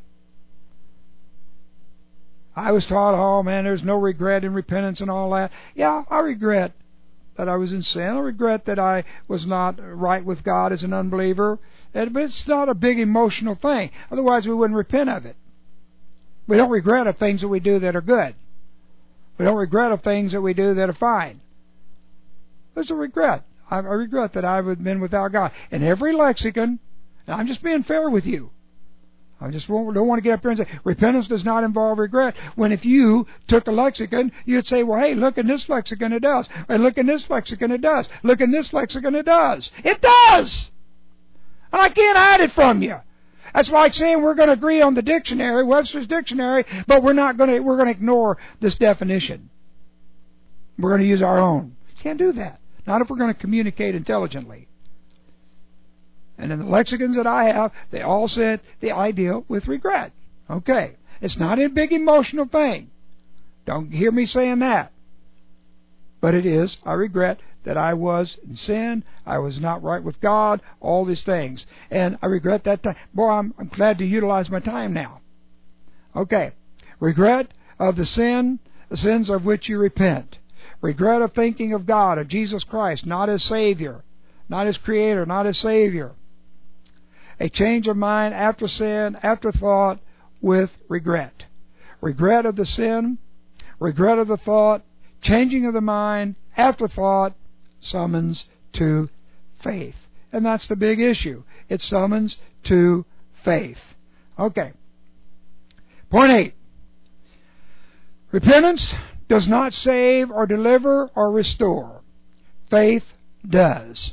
I was taught, oh man, there's no regret in repentance and all that. Yeah, I regret that I was in sin. I regret that I was not right with God as an unbeliever. But it's not a big emotional thing. Otherwise we wouldn't repent of it. We don't regret of things that we do that are good. We don't regret of things that we do that are fine. There's a regret. I regret that I've been without God. In every lexicon, and I'm just being fair with you. I just don't want to get up here and say, repentance does not involve regret. When if you took a lexicon, you'd say, well, hey, look in this lexicon, it does. And look in this lexicon, it does. Look in this lexicon, it does. It does! And I can't hide it from you. That's like saying we're going to agree on the dictionary, Webster's dictionary, but we're going to ignore this definition. We're going to use our own. Can't do that. Not if we're going to communicate intelligently. And in the lexicons that I have, they all said the ideal with regret. Okay. It's not a big emotional thing. Don't hear me saying that. But it is, I regret that I was in sin, I was not right with God, all these things. And I regret that time. Boy, I'm glad to utilize my time now. Okay. Regret of the sins of which you repent. Regret of thinking of God, of Jesus Christ, not as Savior, not as Creator, not as Savior. A change of mind after sin, after thought, with regret. Regret of the sin, regret of the thought, changing of the mind, after thought, summons to faith. And that's the big issue. It summons to faith. Okay. Point 8. Repentance does not save or deliver or restore. Faith does.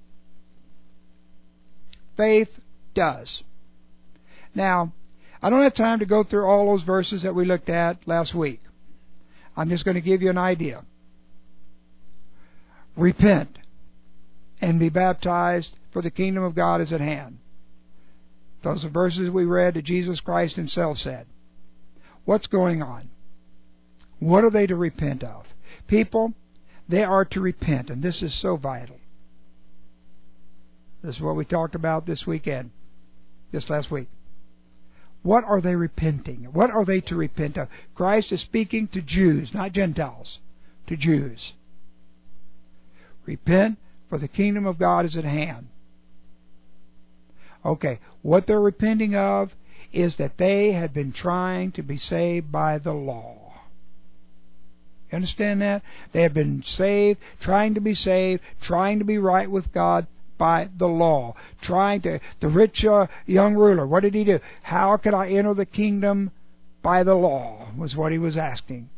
Faith does. Now, I don't have time to go through all those verses that we looked at last week. I'm just going to give you an idea. Repent and be baptized, for the kingdom of God is at hand. Those are verses we read that Jesus Christ Himself said. What's going on? What are they to repent of? People, they are to repent, and this is so vital. This is what we talked about this weekend, this last week. What are they repenting? What are they to repent of? Christ is speaking to Jews, not Gentiles, to Jews. Repent, for the kingdom of God is at hand. Okay, what they're repenting of is that they had been trying to be saved by the law. You understand that? They have been saved, trying to be right with God by the law. The rich young ruler, what did he do? How could I enter the kingdom by the law, was what he was asking.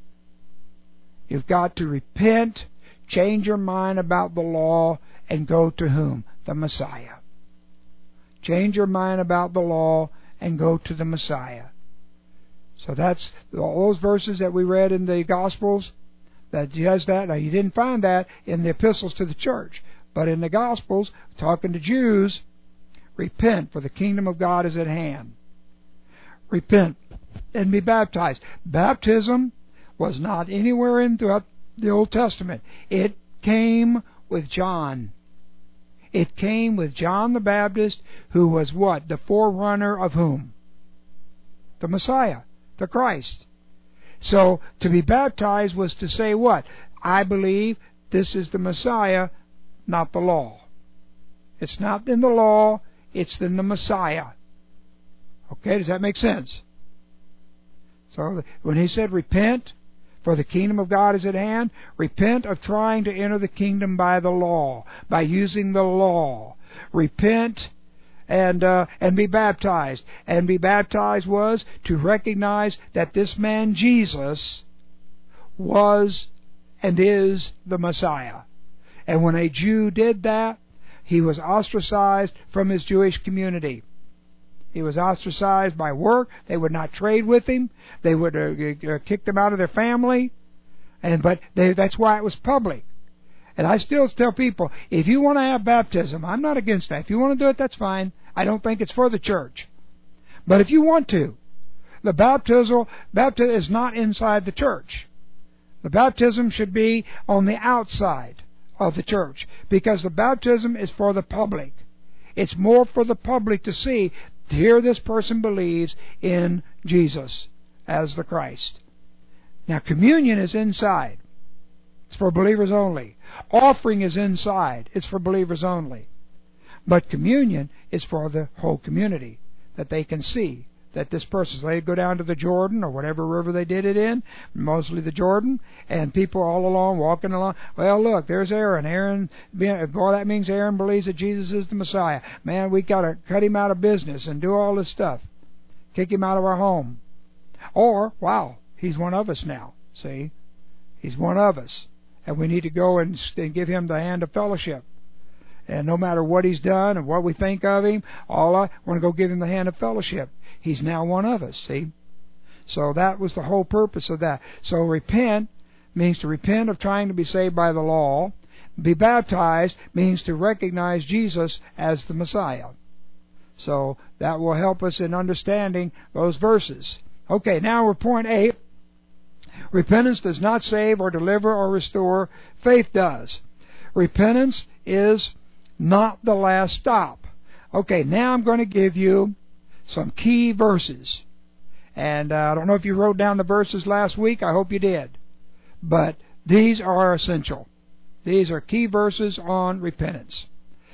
You've got to repent, change your mind about the law, and go to whom? The Messiah. Change your mind about the law and go to the Messiah. So that's all those verses that we read in the Gospels that has that. Now, you didn't find that in the epistles to the church, but in the Gospels, talking to Jews, repent, for the kingdom of God is at hand. Repent and be baptized. Baptism was not anywhere in throughout the Old Testament. It came with John. It came with John the Baptist, who was what? The forerunner of whom? The Messiah, the Christ. So, to be baptized was to say what? I believe this is the Messiah, not the law. It's not in the law, it's in the Messiah. Okay, does that make sense? So, when he said repent, for the kingdom of God is at hand, repent of trying to enter the kingdom by the law, by using the law. Repent and be baptized. And be baptized was to recognize that this man Jesus was and is the Messiah. And when a Jew did that, he was ostracized from his Jewish community. He was ostracized by work. They would not trade with him. They would kick them out of their family. But that's why it was public. And I still tell people, if you want to have baptism, I'm not against that. If you want to do it, that's fine. I don't think it's for the church. But if you want to, the baptism is not inside the church. The baptism should be on the outside of the church, because the baptism is for the public. It's more for the public to see. Here this person believes in Jesus as the Christ. Now, communion is inside. It's for believers only. Offering is inside. It's for believers only. But communion is for the whole community, that they can see that this person, so they go down to the Jordan or whatever river they did it in, mostly the Jordan, and people all along, walking along, well, look, there's Aaron. Boy, that means Aaron believes that Jesus is the Messiah. Man, we got to cut him out of business and do all this stuff. Kick him out of our home. Or, wow, he's one of us now, see? He's one of us. And we need to go and give him the hand of fellowship. And no matter what he's done and what we think of him, I want to go give him the hand of fellowship. He's now one of us, see? So that was the whole purpose of that. So repent means to repent of trying to be saved by the law. Be baptized means to recognize Jesus as the Messiah. So that will help us in understanding those verses. Okay, now we're point 8. Repentance does not save or deliver or restore. Faith does. Repentance is not the last stop. Okay, now I'm going to give you some key verses. And I don't know if you wrote down the verses last week. I hope you did. But these are essential. These are key verses on repentance.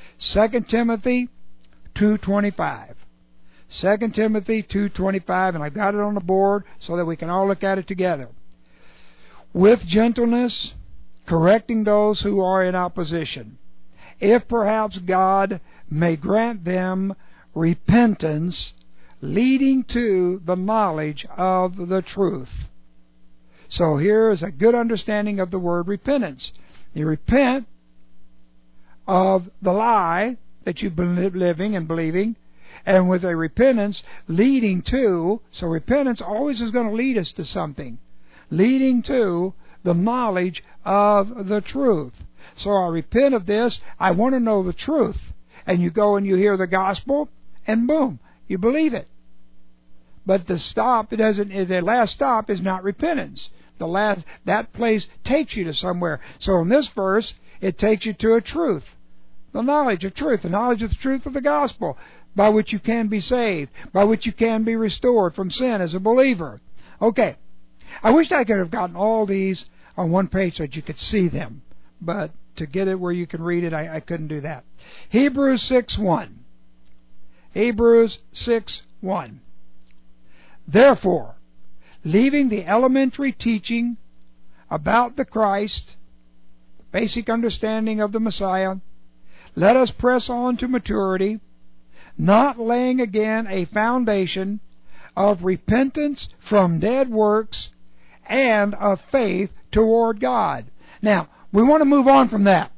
2 Timothy 2:25. 2 Timothy 2:25, and I've got it on the board so that we can all look at it together. With gentleness, correcting those who are in opposition, if perhaps God may grant them repentance leading to the knowledge of the truth. So here is a good understanding of the word repentance. You repent of the lie that you've been living and believing, and with a repentance leading to, so repentance always is going to lead us to something, leading to the knowledge of the truth. So I repent of this, I want to know the truth. And you go and you hear the gospel, and boom, you believe it. But the last stop is not repentance. That place takes you to somewhere. So in this verse, it takes you to a truth. The knowledge of truth, the knowledge of the truth of the gospel, by which you can be saved, by which you can be restored from sin as a believer. Okay. I wish I could have gotten all these on one page so that you could see them. But to get it where you can read it, I couldn't do that. Hebrews 6:1. Hebrews 6:1. Therefore, leaving the elementary teaching about the Christ, basic understanding of the Messiah, let us press on to maturity, not laying again a foundation of repentance from dead works and of faith toward God. Now, we want to move on from that.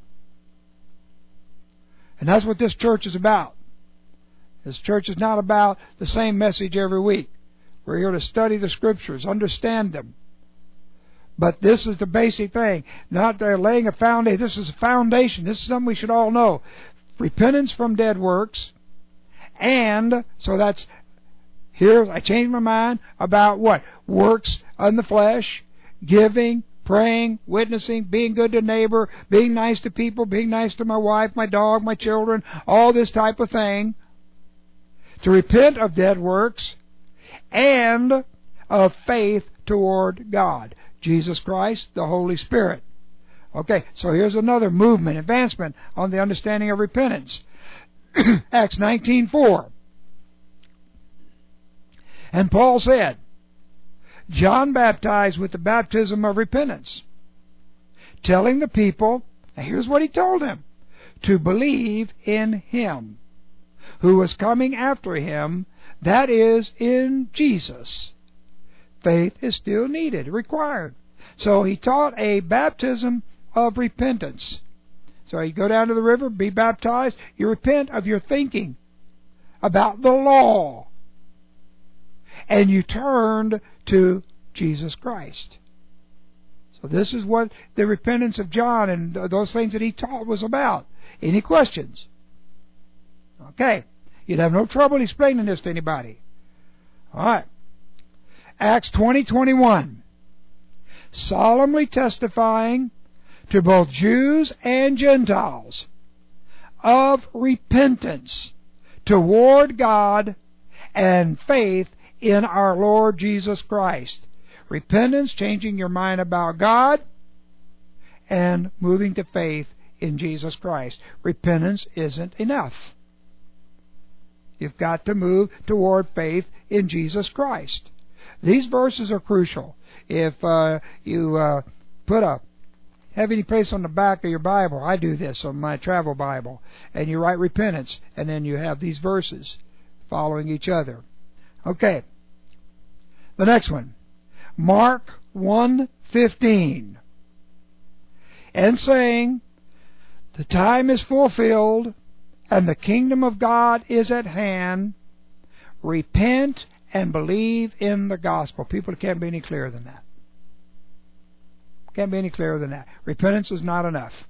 And that's what this church is about. This church is not about the same message every week. We're here to study the Scriptures, understand them. But this is the basic thing. Not laying a foundation. This is a foundation. This is something we should all know. Repentance from dead works. And, so that's, here I changed my mind about what? Works on the flesh, giving, praying, witnessing, being good to neighbor, being nice to people, being nice to my wife, my dog, my children, all this type of thing. To repent of dead works and of faith toward God. Jesus Christ, the Holy Spirit. Okay, so here's another movement, advancement on the understanding of repentance. Acts 19:4. And Paul said, John baptized with the baptism of repentance, telling the people, and here's what he told them, to believe in him who was coming after him, that is, in Jesus. Faith is still needed, required. So he taught a baptism of repentance. So you go down to the river, be baptized, you repent of your thinking about the law, and you turned to Jesus Christ. So this is what the repentance of John and those things that he taught was about. Any questions? Okay. You'd have no trouble explaining this to anybody. All right. Acts 20:21. Solemnly testifying to both Jews and Gentiles of repentance toward God and faith in our Lord Jesus Christ. Repentance, changing your mind about God, and moving to faith in Jesus Christ. Repentance isn't enough. You've got to move toward faith in Jesus Christ. These verses are crucial. If you have any place on the back of your Bible, I do this on my travel Bible, and you write repentance, and then you have these verses following each other. Okay. The next one. Mark 1:15. And saying, the time is fulfilled, and the kingdom of God is at hand. Repent and believe in the gospel. People, can't be any clearer than that. Can't be any clearer than that. Repentance is not enough.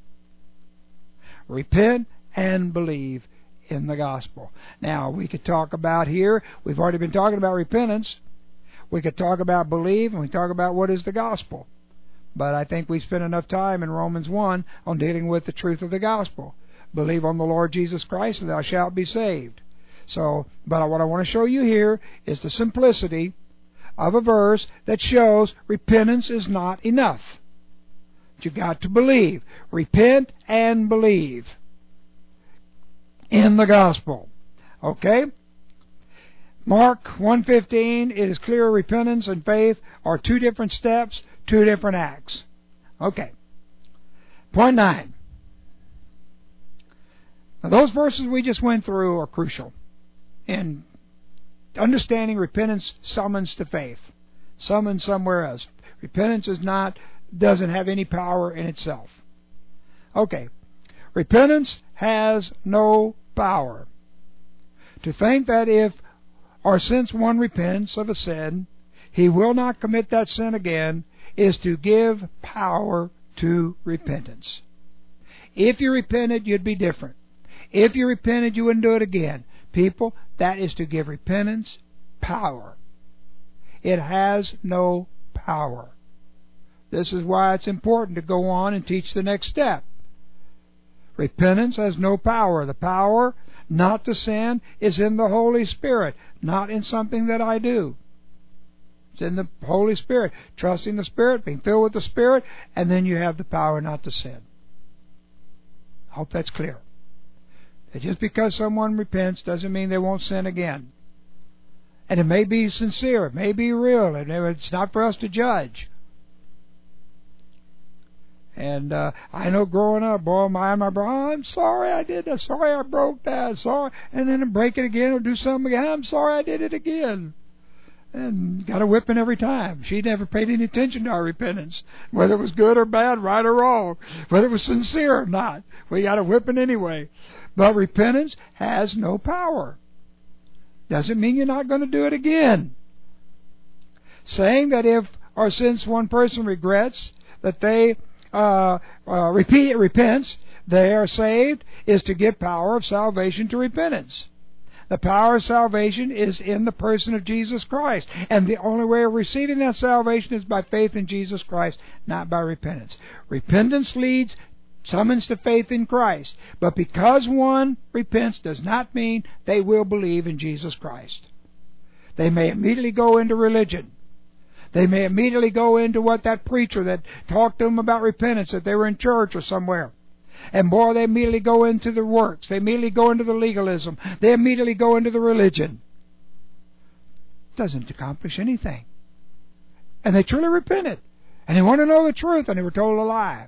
Repent and believe in the gospel. Now, we could talk about here, we've already been talking about repentance. We could talk about believe, and we talk about what is the gospel. But I think we spent enough time in Romans 1 on dealing with the truth of the gospel. Believe on the Lord Jesus Christ, and thou shalt be saved. So, but what I want to show you here is the simplicity of a verse that shows repentance is not enough. You've got to believe. Repent and believe in the gospel. Okay? Mark 1:15, it is clear repentance and faith are two different steps, two different acts. Okay. Point 9. Now, those verses we just went through are crucial in understanding repentance summons to faith. Summons somewhere else. Repentance doesn't have any power in itself. Okay. Repentance has no power. To think that if or since one repents of a sin, he will not commit that sin again, is to give power to repentance. If you repented, you'd be different. If you repented, you wouldn't do it again. People, that is to give repentance power. It has no power. This is why it's important to go on and teach the next step. Repentance has no power. The power not to sin is in the Holy Spirit, not in something that I do. It's in the Holy Spirit. Trusting the Spirit, being filled with the Spirit, and then you have the power not to sin. I hope that's clear. that just because someone repents doesn't mean they won't sin again. And it may be sincere, it may be real, and it's not for us to judge. And I know growing up, boy, my brother, oh, I'm sorry I did that, sorry I broke that, sorry, and then I break it again or do something again, I'm sorry I did it again. And got a whipping every time. She never paid any attention to our repentance, whether it was good or bad, right or wrong, whether it was sincere or not. We got a whipping anyway. But repentance has no power. Doesn't mean you're not going to do it again. Saying that if, or since one person regrets that they repents, they are saved, is to give power of salvation to repentance. The power of salvation is in the person of Jesus Christ. And the only way of receiving that salvation is by faith in Jesus Christ, not by repentance. Repentance summons to faith in Christ. But because one repents does not mean they will believe in Jesus Christ. They may immediately go into religion. They may immediately go into what that preacher that talked to them about repentance, that they were in church or somewhere. And boy, they immediately go into the works. They immediately go into the legalism. They immediately go into the religion. Doesn't accomplish anything. And they truly repented. And they want to know the truth, and they were told a lie.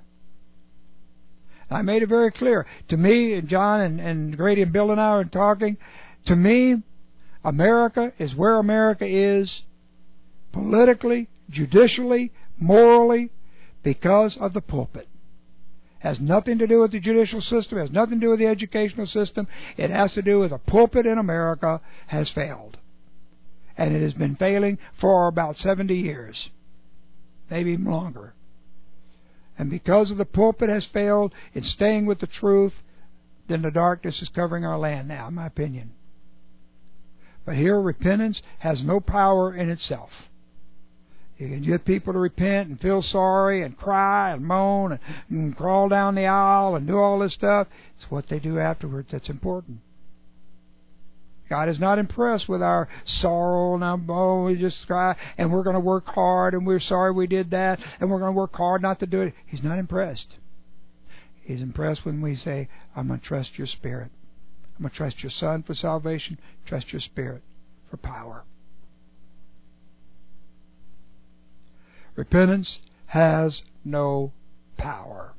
I made it very clear. To me, and John and Grady and Bill and I were talking, to me, America is where America is politically, judicially, morally, because of the pulpit. Has nothing to do with the judicial system, has nothing to do with the educational system. It has to do with the pulpit in America has failed. And it has been failing for about 70 years, maybe even longer. And because of the pulpit has failed in staying with the truth, then the darkness is covering our land now, in my opinion. But here, repentance has no power in itself. You can get people to repent and feel sorry and cry and moan and crawl down the aisle and do all this stuff. It's what they do afterwards that's important. God is not impressed with our sorrow and we just cry and we're going to work hard and we're sorry we did that and we're going to work hard not to do it. He's not impressed. He's impressed when we say, I'm going to trust your Spirit. I'm going to trust your Son for salvation, trust your Spirit for power. Repentance has no power.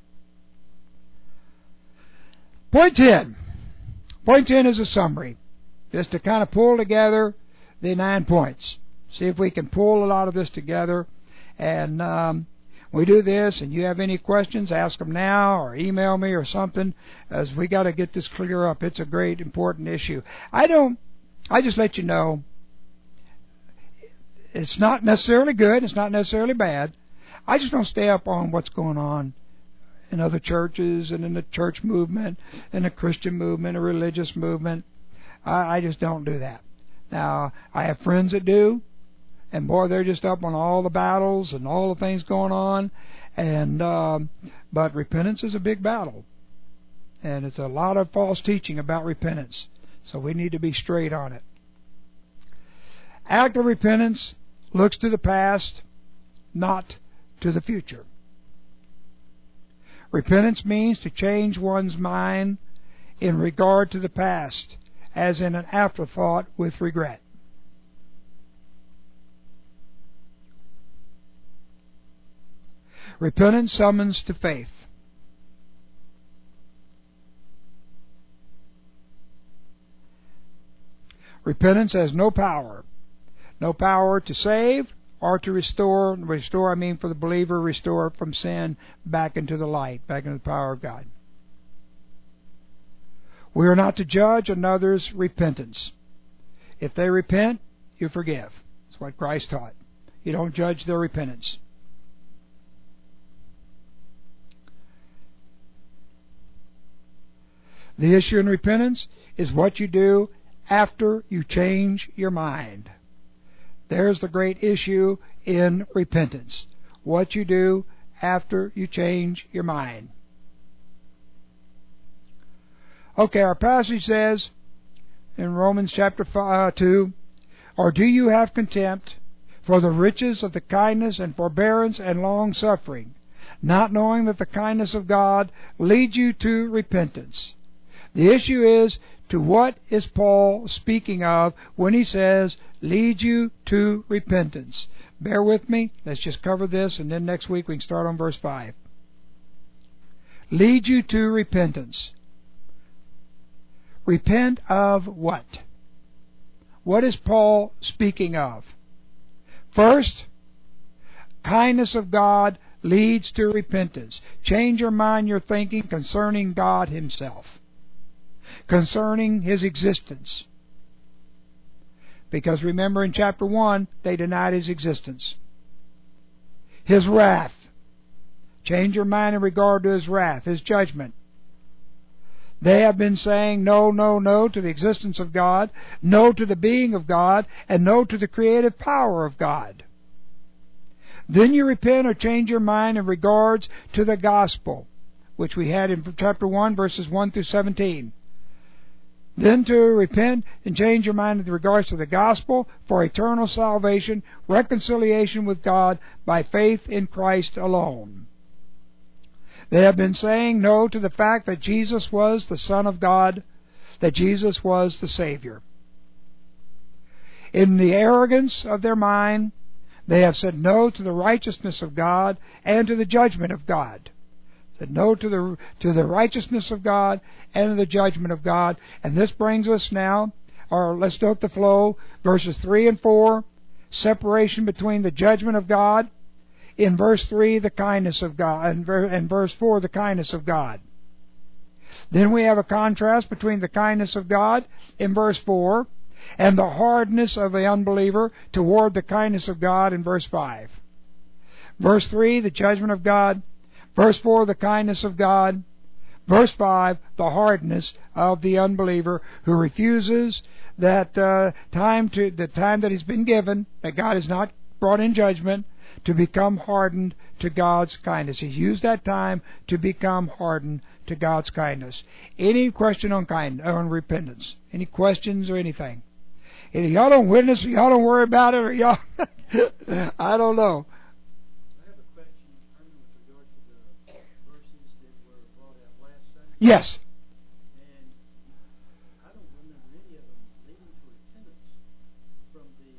Point 10. Point 10 is a summary. Just to kind of pull together the 9 points. See if we can pull a lot of this together. And we do this, and you have any questions, ask them now or email me or something, as we got to get this clear up. It's a great, important issue. I just let you know, it's not necessarily good, it's not necessarily bad. I just don't stay up on what's going on in other churches and in the church movement, in the Christian movement, a religious movement. I just don't do that. Now, I have friends that do, and boy, they're just up on all the battles and all the things going on. And but repentance is a big battle, and it's a lot of false teaching about repentance. So we need to be straight on it. Active repentance looks to the past, not to the future. Repentance means to change one's mind in regard to the past, as in an afterthought with regret. Repentance summons to faith. Repentance has no power. No power to save or to restore. Restore, I mean for the believer, restore from sin back into the light, back into the power of God. We are not to judge another's repentance. If they repent, you forgive. That's what Christ taught. You don't judge their repentance. The issue in repentance is what you do after you change your mind. There's the great issue in repentance. What you do after you change your mind. Okay, our passage says in Romans chapter 2, or do you have contempt for the riches of the kindness and forbearance and long-suffering, not knowing that the kindness of God leads you to repentance? The issue is, to what is Paul speaking of when he says, lead you to repentance? Bear with me. Let's just cover this, and then next week we can start on verse 5. Lead you to repentance. Repent of what? What is Paul speaking of? First, kindness of God leads to repentance. Change your mind, your thinking concerning God Himself, concerning His existence. Because remember, in chapter 1, they denied His existence. His wrath. Change your mind in regard to His wrath, His judgment. They have been saying no, no, no to the existence of God, no to the being of God, and no to the creative power of God. Then you repent or change your mind in regards to the gospel, which we had in chapter 1, verses 1 through 17. Then to repent and change your mind in regards to the gospel for eternal salvation, reconciliation with God by faith in Christ alone. They have been saying no to the fact that Jesus was the Son of God, that Jesus was the Savior. In the arrogance of their mind, they have said no to the righteousness of God and to the judgment of God. Said no to the righteousness of God and to the judgment of God. And this brings us now, or let's note the flow, verses 3 and 4, separation between the judgment of God. In verse 3, the kindness of God, and verse 4, the kindness of God. Then we have a contrast between the kindness of God in verse 4 and the hardness of the unbeliever toward the kindness of God in verse 5. Verse 3, the judgment of God. Verse 4, the kindness of God. Verse 5, the hardness of the unbeliever who refuses that time that he's been given, that God has not brought in judgment, to become hardened to God's kindness. He's used that time to become hardened to God's kindness. Any question on repentance? Any questions or anything? Y'all don't witness, y'all don't worry about it, or y'all I don't know. I have a question with regard to the verses that were brought out last Sunday. Yes. And I don't remember any of them leading to repentance from the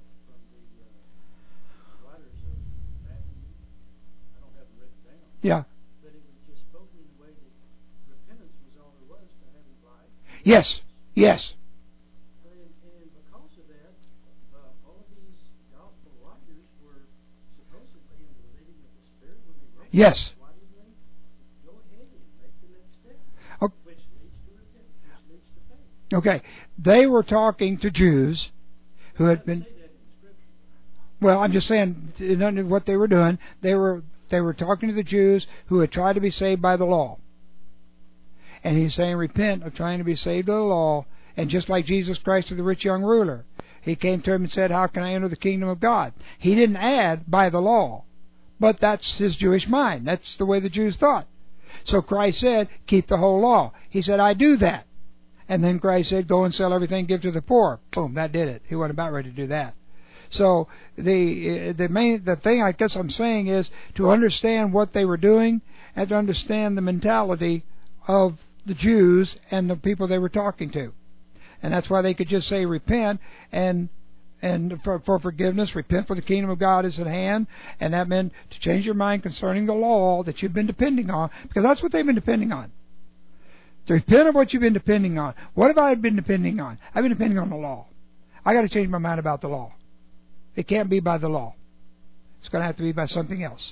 writers of Matthew. I don't have them written down. Yeah. But it was just spoken in a way that repentance was all there was to having life. Yes. Yes. And because of that, all of these gospel writers were supposedly under the leading of the Spirit when they wrote. Yes. Why didn't they go ahead and make the next step, which leads to repentance, which leads to faith? Okay. They were talking to Jews who had been. Well, I'm just saying what they were doing. They were talking to the Jews who had tried to be saved by the law. And he's saying, repent of trying to be saved by the law. And just like Jesus Christ to the rich young ruler, he came to him and said, how can I enter the kingdom of God? He didn't add by the law. But that's his Jewish mind. That's the way the Jews thought. So Christ said, keep the whole law. He said, I do that. And then Christ said, go and sell everything, give to the poor. Boom, that did it. He wasn't about ready to do that. So the thing I guess I'm saying is to understand what they were doing and to understand the mentality of the Jews and the people they were talking to. And that's why they could just say repent and for forgiveness, repent for the kingdom of God is at hand, and that meant to change your mind concerning the law that you've been depending on, because that's what they've been depending on. To repent of what you've been depending on. What have I been depending on? I've been depending on the law. I got to change my mind about the law. It can't be by the law. It's going to have to be by something else.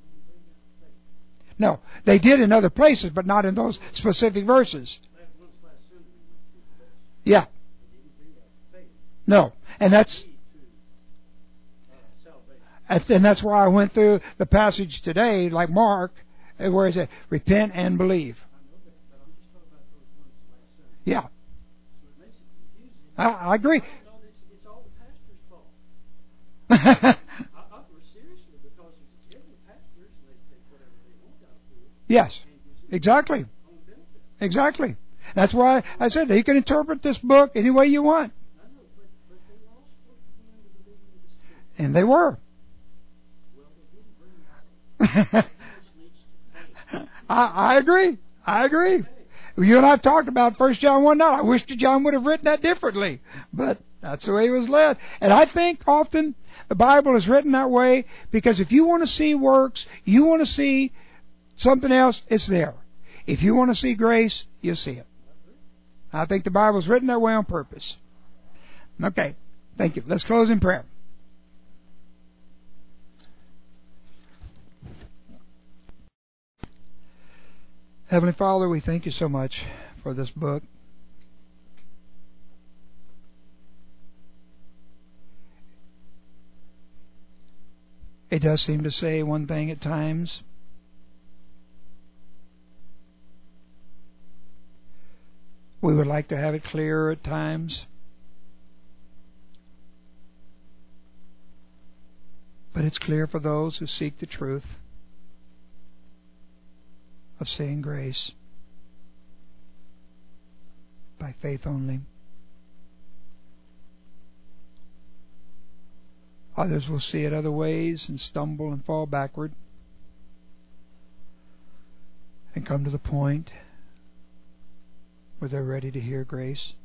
No, they did in other places, but not in those specific verses. Yeah. No, and that's why I went through the passage today, like Mark, where it said, repent and believe. Yeah. I agree. It's all the pastor's fault. I seriously, because every pastor, they take whatever they want out of it. Yes, exactly. Exactly. That's why I said that you can interpret this book any way you want. I know, but they were all supposed to be under the leading of the Spirit. And they were. Well, they didn't bring out. I agree. I agree. You and I have talked about 1 John 1:9. I wish that John would have written that differently, but that's the way he was led. And I think often the Bible is written that way because if you want to see works, you want to see something else, it's there. If you want to see grace, you'll see it. I think the Bible is written that way on purpose. Okay, thank you. Let's close in prayer. Heavenly Father, we thank you so much for this book. It does seem to say one thing at times. We would like to have it clearer at times. But it's clear for those who seek the truth of seeing grace by faith only. Others will see it other ways and stumble and fall backward and come to the point where they're ready to hear grace.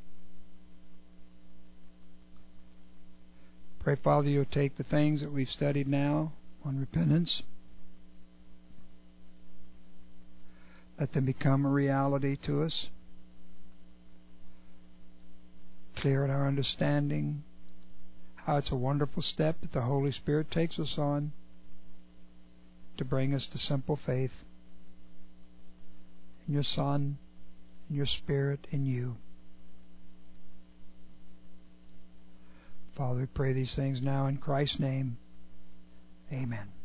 Pray, Father, you'll take the things that we've studied now on repentance. Let them become a reality to us. Clear in our understanding how it's a wonderful step that the Holy Spirit takes us on to bring us to simple faith in your Son, in your Spirit, in you. Father, we pray these things now in Christ's name. Amen.